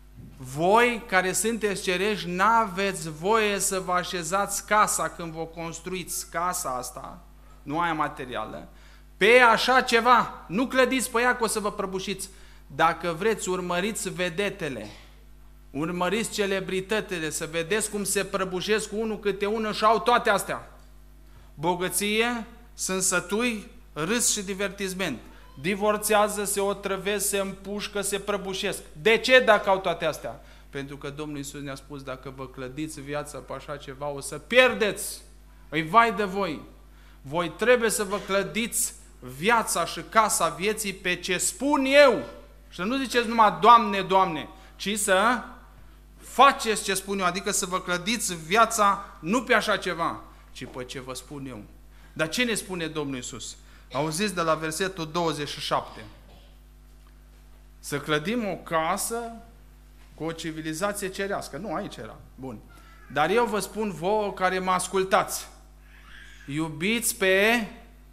Voi care sunteți cerești, n-aveți voie să vă așezați casa când vă construiți casa asta, nu aia materială, pe așa ceva. Nu clădiți pe ea că o să vă prăbușiți. Dacă vreți, urmăriți vedetele, urmăriți celebritățile, să vedeți cum se prăbușesc unul câte unul și au toate astea. Bogăție, sunt sătui, râs și divertisment. Divorțează, se otrăvesc, se împușcă, se prăbușesc. De ce dacă au toate astea? Pentru că Domnul Iisus ne-a spus, dacă vă clădiți viața pe așa ceva, o să pierdeți. Îi vai de voi. Voi trebuie să vă clădiți viața și casa vieții pe ce spun eu. Și să nu ziceți numai Doamne, Doamne, ci să faceți ce spun eu, adică să vă clădiți viața nu pe așa ceva, ci pe ce vă spun eu. Dar ce ne spune Domnul Iisus? Auziți de la versetul 27. Să clădim o casă cu o civilizație cerească. Nu, aici era. Bun. Dar eu vă spun vouă care mă ascultați. Iubiți pe...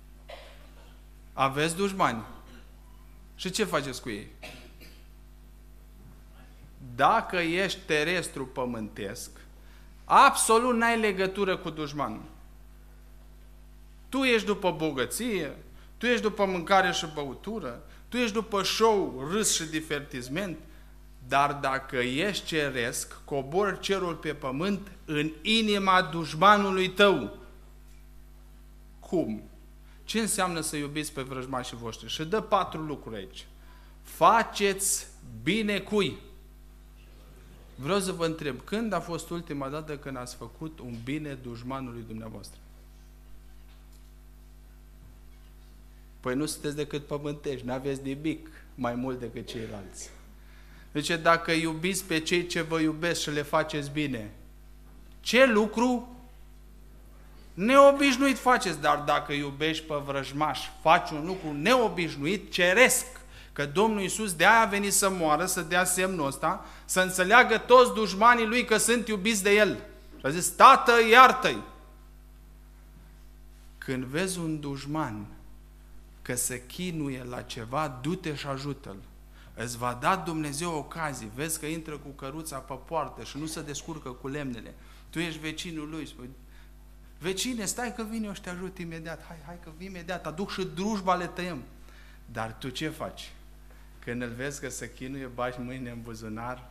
Aveți dușmani. Și ce faceți cu ei? Dacă ești terestru pământesc, absolut n-ai legătură cu dușmanul. Tu ești după bogăție, tu ești după mâncare și băutură, tu ești după show, râs și divertisment, dar dacă ești ceresc, cobori cerul pe pământ în inima dușmanului tău. Cum? Ce înseamnă să iubiți pe vrăjmașii voștri? Și dă 4 lucruri aici. Faceți bine cui? Vreau să vă întreb, când a fost ultima dată când ați făcut un bine dușmanului dumneavoastră? Păi nu sunteți decât pământești, n-aveți nimic mai mult decât ceilalți. Deci dacă iubiți pe cei ce vă iubesc și le faceți bine, ce lucru neobișnuit faceți? Dar dacă iubești pe vrăjmaș, faci un lucru neobișnuit, ceresc. Că Domnul Iisus de-aia a venit să moară, să dea semnul ăsta, să înțeleagă toți dușmanii Lui că sunt iubiți de El. Și a zis, Tată, iartă-i! Când vezi un dușman că se chinuie la ceva, du-te și ajută-l. Îți va da Dumnezeu ocazii. Vezi că intră cu căruța pe poartă și nu se descurcă cu lemnele. Tu ești vecinul lui. Spui, vecine, stai că vin eu și te ajut imediat. Hai că vin imediat. Aduc și drujba, le tăiem. Dar tu ce faci? Când îl vezi că se chinuie, bagi mâine în buzunar?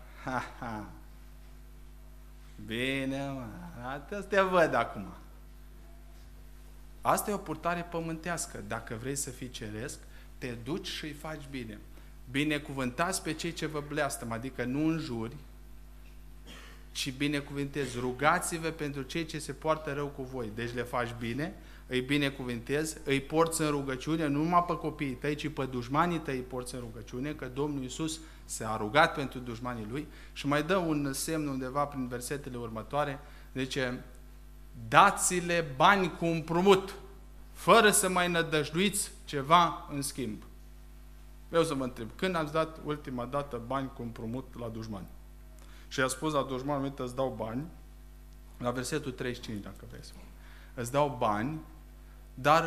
Bine, mă. Asta te văd acum. Asta e o purtare pământească. Dacă vrei să fii ceresc, te duci și îi faci bine. Binecuvântați pe cei ce vă blesteamă, adică nu înjuri, ci binecuvântezi. Rugați-vă pentru cei ce se poartă rău cu voi. Deci le faci bine, îi binecuvântezi, îi porți în rugăciune, nu numai pe copiii tăi, ci pe dușmanii tăi îi porți în rugăciune, că Domnul Iisus s-a rugat pentru dușmanii Lui și mai dă un semn undeva prin versetele următoare, zice, dați-le bani cu împrumut, fără să mai nădăjduiți ceva în schimb. Vreau să vă întreb, când ați dat ultima dată bani cu împrumut la dușmani? Și i-a spus la dușman, uite, îți dau bani, la versetul 35, dacă vreți. Îți dau bani, dar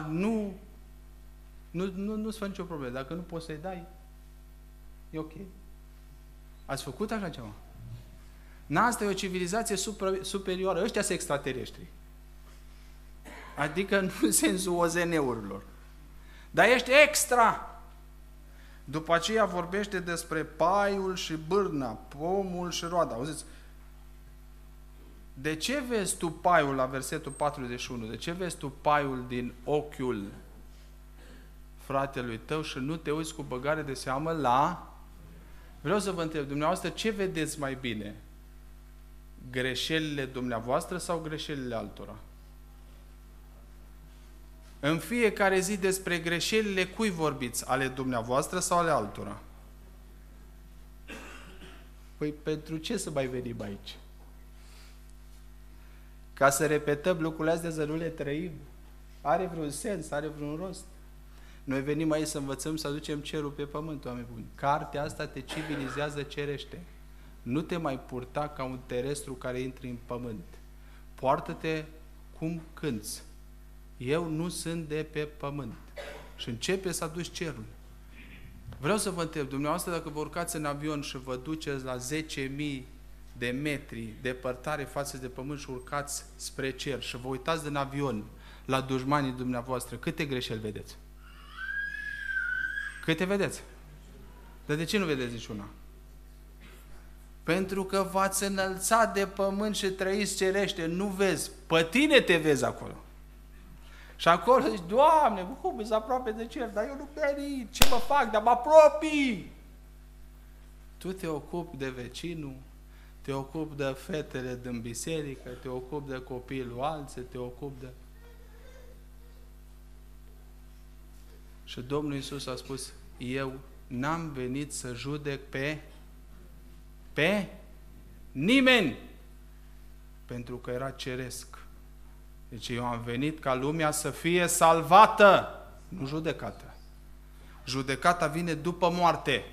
nu-ți fă nicio problemă. Dacă nu poți să-i dai, e ok. Ați făcut așa ceva? Asta e o civilizație superioară. Ăștia sunt extraterestri. Adică nu în sensul OZN-urilor. Dar ești extra. După aceea vorbește despre paiul și bârna, pomul și roada. Auziți? De ce vezi tu paiul la versetul 41? De ce vezi tu paiul din ochiul fratelui tău și nu te uiți cu băgare de seamă la... Vreau să vă întreb, dumneavoastră, ce vedeți mai bine? Greșelile dumneavoastră sau greșelile altora? În fiecare zi despre greșelile cui vorbiți? Ale dumneavoastră sau ale altora? Păi pentru ce să mai venim aici? Ca să repetăm lucrurile astea, să nu le trăim? Are vreun sens? Are vreun rost? Noi venim aici să învățăm să aducem cerul pe pământ, oameni buni. Cartea asta te civilizează cerește. Nu te mai purta ca un terestru care intri în pământ. Poartă-te cum cânți. Eu nu sunt de pe pământ. Și începe să aduci cerul. Vreau să vă întreb, dumneavoastră, dacă vă urcați în avion și vă duceți la 10.000 de metri departare față de pământ și urcați spre cer și vă uitați din avion la dușmanii dumneavoastră, câte greșeli vedeți? Câte vedeți? Dar de ce nu vedeți niciuna? Pentru că v-ați înălțat de pământ și trăiți cerește, nu vezi. Pe tine te vezi acolo. Și acolo zici, Doamne, cum ești aproape de cer, dar eu nu merit, ce mă fac, dar mă apropii. Tu te ocupi de vecinul, te ocupi de fetele din biserică, te ocupi de copiii lui alții, te ocupi de... Și Domnul Iisus a spus, eu n-am venit să judec pe nimeni, pentru că era ceresc. Deci eu am venit ca lumea să fie salvată, nu judecată. Judecata vine după moarte.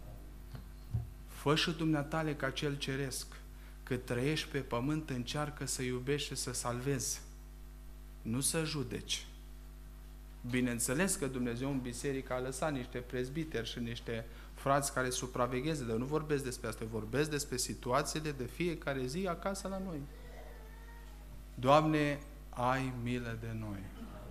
Fă și dumneatale ca cel ceresc. Cât trăiești pe pământ, încearcă să iubești și să salvezi. Nu să judeci. Bineînțeles că Dumnezeu în biserică a lăsat niște prezbiteri și niște frați care supravegheze, dar nu vorbesc despre asta, vorbesc despre situațiile de fiecare zi acasă la noi. Doamne, ai milă de noi.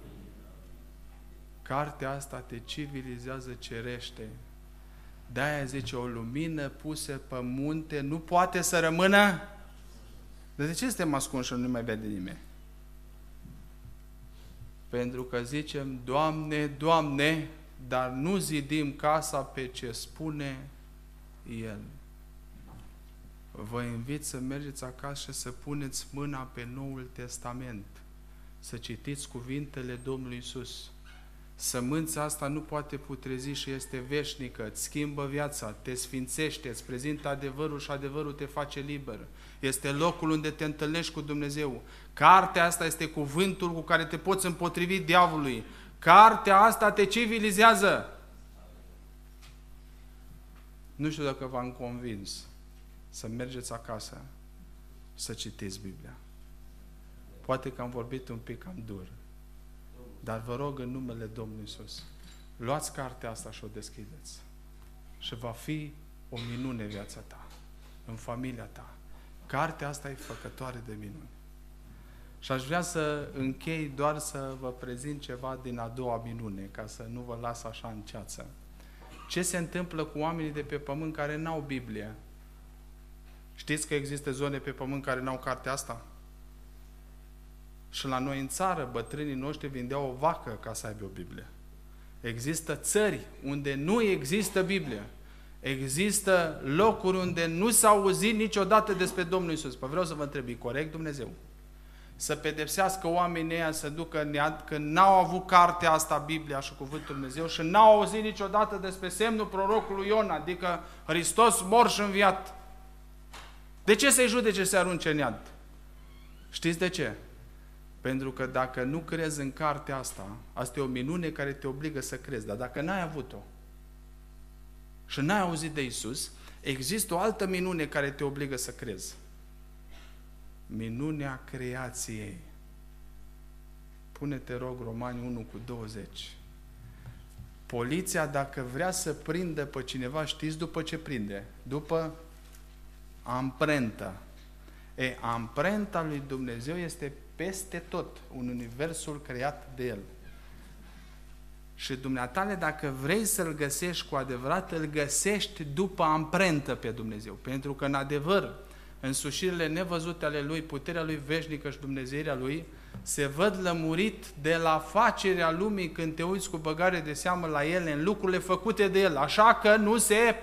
Cartea asta te civilizează cerește. De-aia zice, o lumină pusă pe munte nu poate să rămână. De ce suntem ascunși și nu mai vede nimeni? Pentru că zicem, Doamne, Doamne, dar nu zidim casa pe ce spune El. Vă invit să mergeți acasă și să puneți mâna pe Noul Testament, să citiți cuvintele Domnului Iisus. Sămânța asta nu poate putrezi și este veșnică, îți schimbă viața, te sfințește, îți prezintă adevărul și adevărul te face liber. Este locul unde te întâlnești cu Dumnezeu. Cartea asta este cuvântul cu care te poți împotrivi diavolului. Cartea asta te civilizează. Nu știu dacă v-am convins să mergeți acasă să citiți Biblia. Poate că am vorbit un pic cam dur. Dar vă rog în numele Domnului Iisus, luați cartea asta și o deschideți. Și va fi o minune viața ta, în familia ta. Cartea asta e făcătoare de minuni. Și aș vrea să închei doar să vă prezint ceva din a doua minune, ca să nu vă las așa în ceață. Ce se întâmplă cu oamenii de pe pământ care n-au Biblie? Știți că există zone pe pământ care n-au cartea asta? Și la noi în țară, bătrânii noștri vindeau o vacă ca să aibă o Biblie. Există țări unde nu există Biblie. Există locuri unde nu s-a auzit niciodată despre Domnul Iisus. Păi vreau să vă întreb, e corect Dumnezeu să pedepsească oamenii ăia să ducă în iad când n-au avut cartea asta, Biblia și Cuvântul Dumnezeu, și n-au auzit niciodată despre semnul prorocului Iona, adică Hristos mor și înviat? De ce să-i judece să arunce în iad? Știți de ce? Pentru că dacă nu crezi în cartea asta, asta e o minune care te obligă să crezi. Dar dacă n-ai avut-o și n-ai auzit de Iisus, există o altă minune care te obligă să crezi. Minunea creației. Pune-te, rog, Romani 1:20. Poliția, dacă vrea să prindă pe cineva, știți după ce prinde? După amprentă. Amprenta lui Dumnezeu este peste tot, în universul creat de El. Și dumneatale, dacă vrei să-L găsești cu adevărat, îl găsești după amprentă pe Dumnezeu. Pentru că, în adevăr, însușirile nevăzute ale Lui, puterea Lui veșnică și dumnezeirea Lui, se văd lămurit de la facerea lumii când te uiți cu băgare de seamă la ele, în lucrurile făcute de El. Așa că nu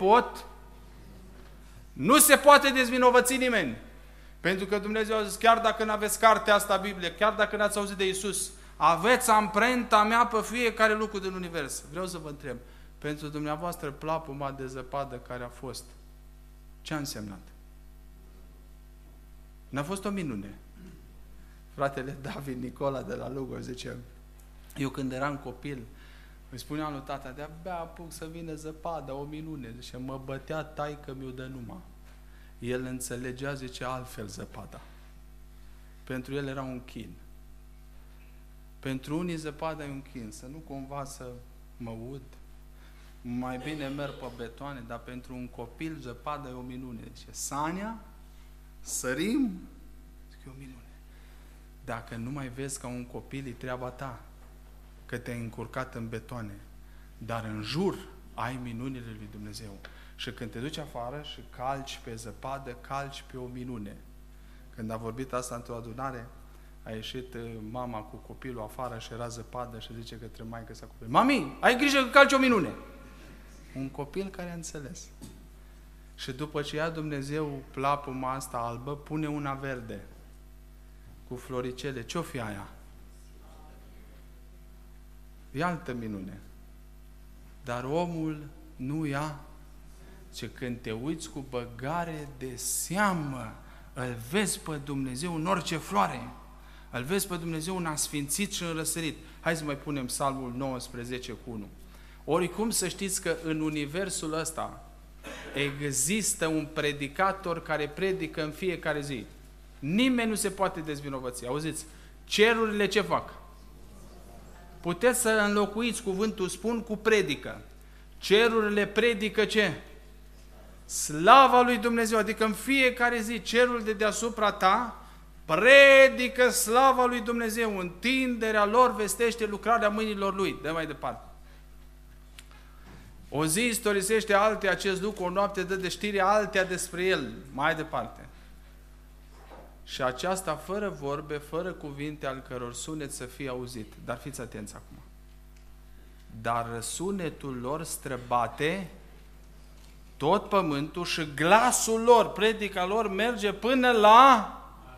se poate dezvinovăți nimeni. Pentru că Dumnezeu a zis, chiar dacă nu aveți cartea asta, Biblie, chiar dacă n-ați auzit de Iisus, aveți amprenta mea pe fiecare lucru din univers. Vreau să vă întreb, pentru dumneavoastră plapuma de zăpadă care a fost, ce a însemnat? N-a fost o minune. Fratele David Nicola de la Lugoj zice, eu când eram copil, îi spuneam lui tata, de-abia apuc să vină zăpadă, o minune. Zice, mă bătea taică-miu de numai. El înțelegea, zice, altfel zăpada. Pentru el era un chin. Pentru unii zăpada e un chin, să nu cumva să mă ud. mai bine merg pe betoane, dar pentru un copil zăpadă e o minune. Zice, Sania, sărim? Zic, e o minune. Dacă nu mai vezi ca un copil, e treaba ta, că te-ai încurcat în betoane. Dar în jur ai minunile lui Dumnezeu. Și când te duci afară și calci pe zăpadă, calci pe o minune. Când a vorbit asta într-o adunare, a ieșit mama cu copilul afară și era zăpadă și zice către maică sa copil, mami, ai grijă că calci o minune. Un copil care a înțeles. Și după ce ia Dumnezeu plapuma asta albă, pune una verde cu floricele. Ce-o fi aia? E altă minune. Dar omul nu ia, ce când te uiți cu băgare de seamă, îl vezi pe Dumnezeu în orice floare. Îl vezi pe Dumnezeu în asfințit și în răsărit. Hai să mai punem Psalmul 19 cu 1. Oricum să știți că în universul ăsta există un predicator care predică în fiecare zi. Nimeni nu se poate dezvinovăți. Auziți? Cerurile ce fac? Puteți să înlocuiți cuvântul spun cu predică. Cerurile predică ce? Slava lui Dumnezeu. Adică în fiecare zi cerul de deasupra ta predică slava lui Dumnezeu. Întinderea lor vestește lucrarea mâinilor lui. Dă mai departe. O zi istorisește altea acest lucru, o noapte dă de știre altea despre el. Mai departe. Și aceasta fără vorbe, fără cuvinte al căror sunet să fie auzit. Dar fiți atenți acum. Dar sunetul lor străbate tot pământul și glasul lor, predica lor, merge până la...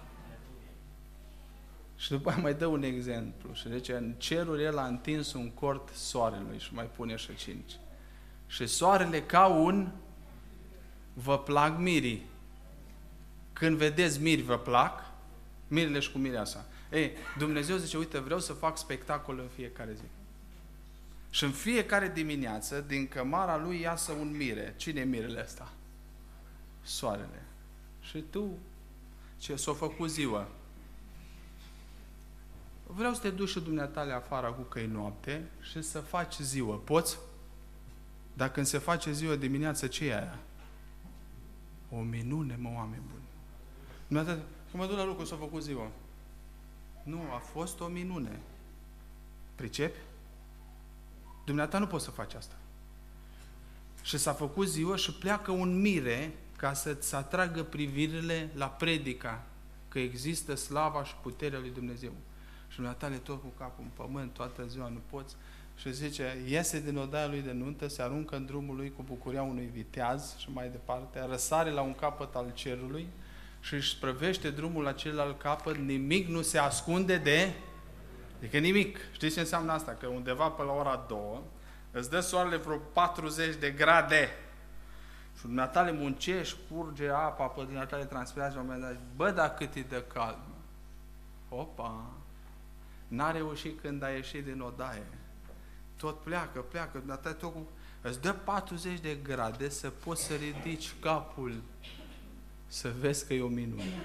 Și după aia mai dă un exemplu. Și zice, în cerul el a întins un cort soarelui și mai pune și 5. Și soarele ca un... Vă plac mirii. Când vedeți miri, vă plac? Mirile și cu mireasa. Ei, Dumnezeu zice, uite, vreau să fac spectacol în fiecare zi. Și în fiecare dimineață, din cămara lui iasă un mire. Cine e mirele ăsta? Soarele. Și tu, ce s-a făcut ziua? Vreau să te duci și dumneatale afară cu că e noapte și să faci ziua. Poți? Dar când se face ziua dimineață, ce e aia? O minune, mă, oameni buni. Dumneatale, când mă duc la lucru, s-a făcut ziua. Nu, a fost o minune. Pricepi? Dumneata nu poți să faci asta. Și s-a făcut ziua și pleacă un mire ca să-ți atragă privirile la predica că există slava și puterea lui Dumnezeu. Și dumneata tot cu capul în pământ, toată ziua nu poți. Și zice, iese din odaia lui de nuntă, se aruncă în drumul lui cu bucuria unui viteaz și mai departe, răsare la un capăt al cerului și își sprăvește drumul la celălalt capăt, nimic nu se ascunde de... Adică nimic. Știți ce înseamnă asta? Că undeva pe la ora 2 îți dă soarele vreo 40 de grade și dumneatale muncești, curge apa, pe dumneatale transpirați la un moment dat. Bă, dar cât e de cald. Opa! N-a reușit când a ieșit din odaie. Tot pleacă, dumneatale tot cu... Îți dă 40 de grade să poți să ridici capul să vezi că e o minune.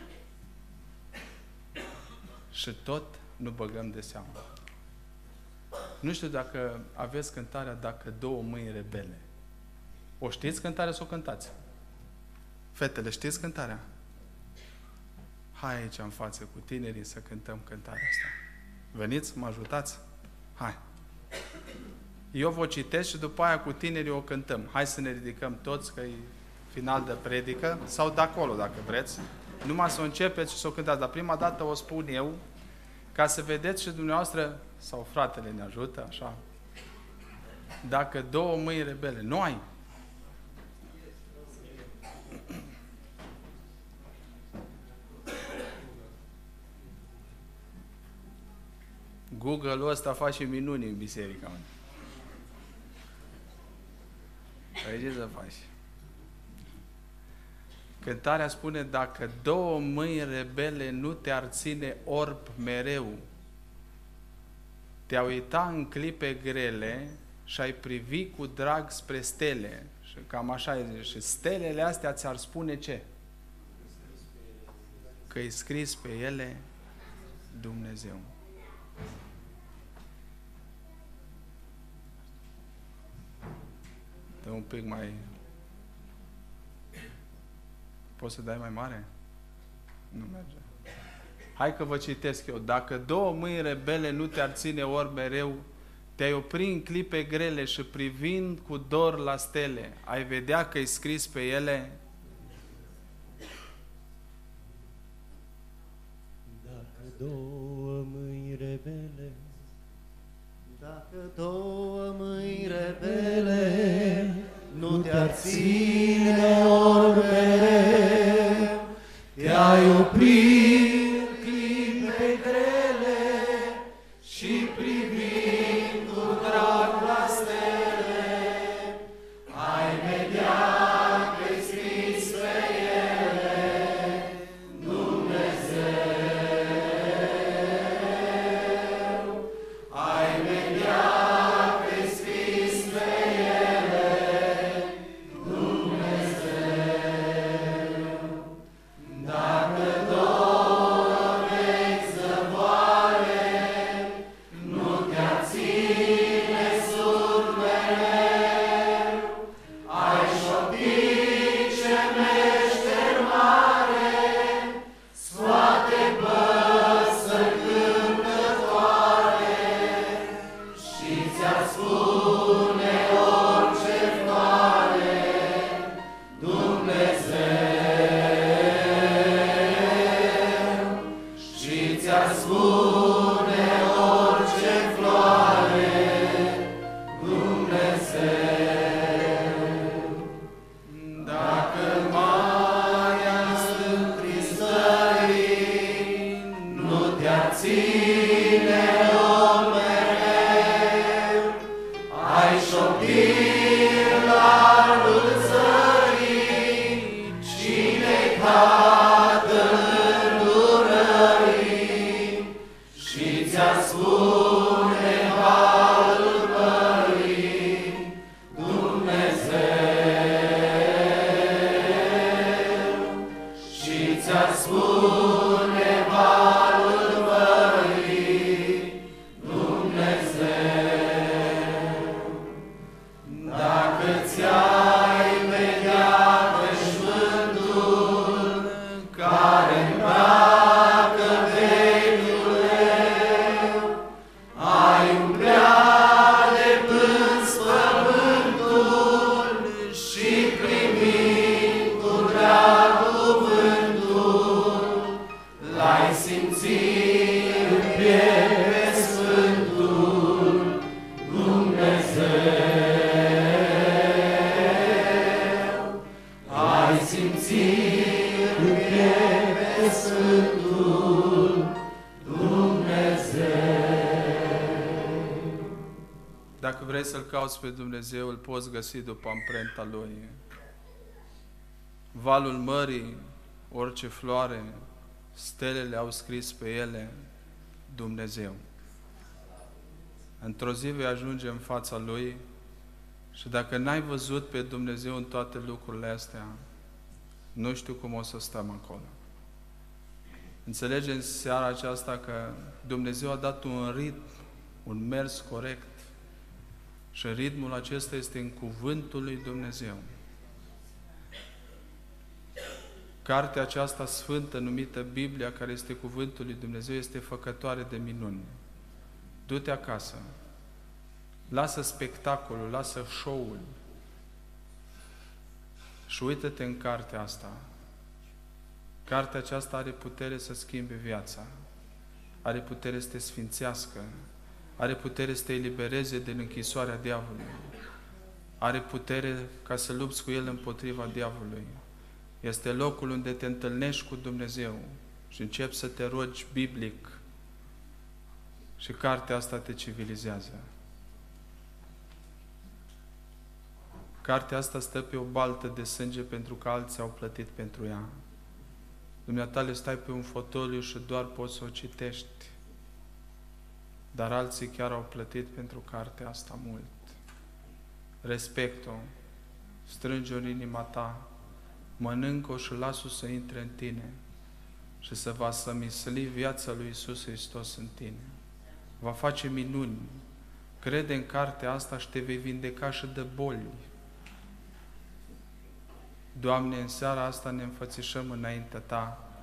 Și tot nu băgăm de seamă. Nu știu dacă aveți cântarea Dacă două mâini rebele. O știți cântarea sau o cântați? Fetele, știți cântarea? Hai aici în față cu tinerii să cântăm cântarea asta. Veniți, mă ajutați? Hai! Eu vă citesc și după aia cu tinerii o cântăm. Hai să ne ridicăm toți, că e final de predică, sau de acolo, dacă vreți. Numai să o începeți și să o cântați. Dar prima dată o spun eu, ca să vedeți și dumneavoastră, sau fratele ne ajută, așa. Dacă două mâini rebele, nu ai. Google-ul ăsta face minuni în biserica mea. Păi ce să faci? Cântarea spune, dacă două mâini rebele nu te-ar ține orb mereu, te-a uita în clipe grele și ai privi cu drag spre stele. Și cam așa e. Și stelele astea ți-ar spune ce? Că e scris pe ele Dumnezeu. Dă un pic mai... Poți să dai mai mare? Nu merge. Hai că vă citesc eu. Dacă două mâini rebele nu te-ar ține ori mereu, te-ai opri în clipe grele și privind cu dor la stele, ai vedea că-i scris pe ele? Dacă două mâini rebele, dacă două mâini rebele nu te-ar ține ori mereu, te-ai opri în clipe grele și privind cu drag la stele, ai vedea că-i scris pe ele Dumnezeu. Ai vedea că-i scris pe ele Dumnezeu. Dacă două vechi zăvoare nu te-ar ține sus mereu, ai șopti ce meșter mare, scoate păsări cântătoare și ți-ar spune orice floare Dumnezeu, și ți-ar spune orice floare Dumnezeu. Dacă marea întristării nu te-ar ține ori mereu, ai șopti în largul țării, cine-i Tatăl îndurării, și ți-ar spune valul mării Dumnezeu, și ți-ar spune valul mării Dumnezeu. Dacă ți-ai vedea veșmântul care îmbracă vechiul leu, ai umplea de pânz pământul și primind cu drag cuvântul, l-ai simțit în piele Sfântul Dumnezeu. Ai simțit în piele Sfântul Dumnezeu. Dacă vrei să-L cauți pe Dumnezeu, îl poți găsi după amprenta Lui. Valul mării, orice floare, stelele au scris pe ele Dumnezeu. Într-o zi vei ajunge în fața Lui și dacă n-ai văzut pe Dumnezeu în toate lucrurile astea, nu știu cum o să stăm acolo. Înțelegem seara aceasta că Dumnezeu a dat un ritm, un mers corect și ritmul acesta este în Cuvântul lui Dumnezeu. Cartea aceasta sfântă numită Biblia, care este Cuvântul lui Dumnezeu, este făcătoare de minuni. Du-te acasă, lasă spectacolul, lasă show-ul și uită-te în cartea asta. Cartea aceasta are putere să schimbe viața, are putere să te sfințească, are putere să te elibereze din închisoarea diavolului, are putere ca să lupți cu el împotriva diavolului. Este locul unde te întâlnești cu Dumnezeu și începi să te rogi biblic și cartea asta te civilizează. Cartea asta stă pe o baltă de sânge pentru că alții au plătit pentru ea. Dumneatale stai pe un fotoliu și doar poți să o citești. Dar alții chiar au plătit pentru cartea asta mult. Respect-o, strânge-o în inima ta, mănâncă-o și lasă-o să intre în tine și să va sămisli viața lui Iisus Hristos în tine. Va face minuni. Crede în cartea asta și te vei vindeca și de boli. Doamne, în seara asta ne înfățișăm înaintea Ta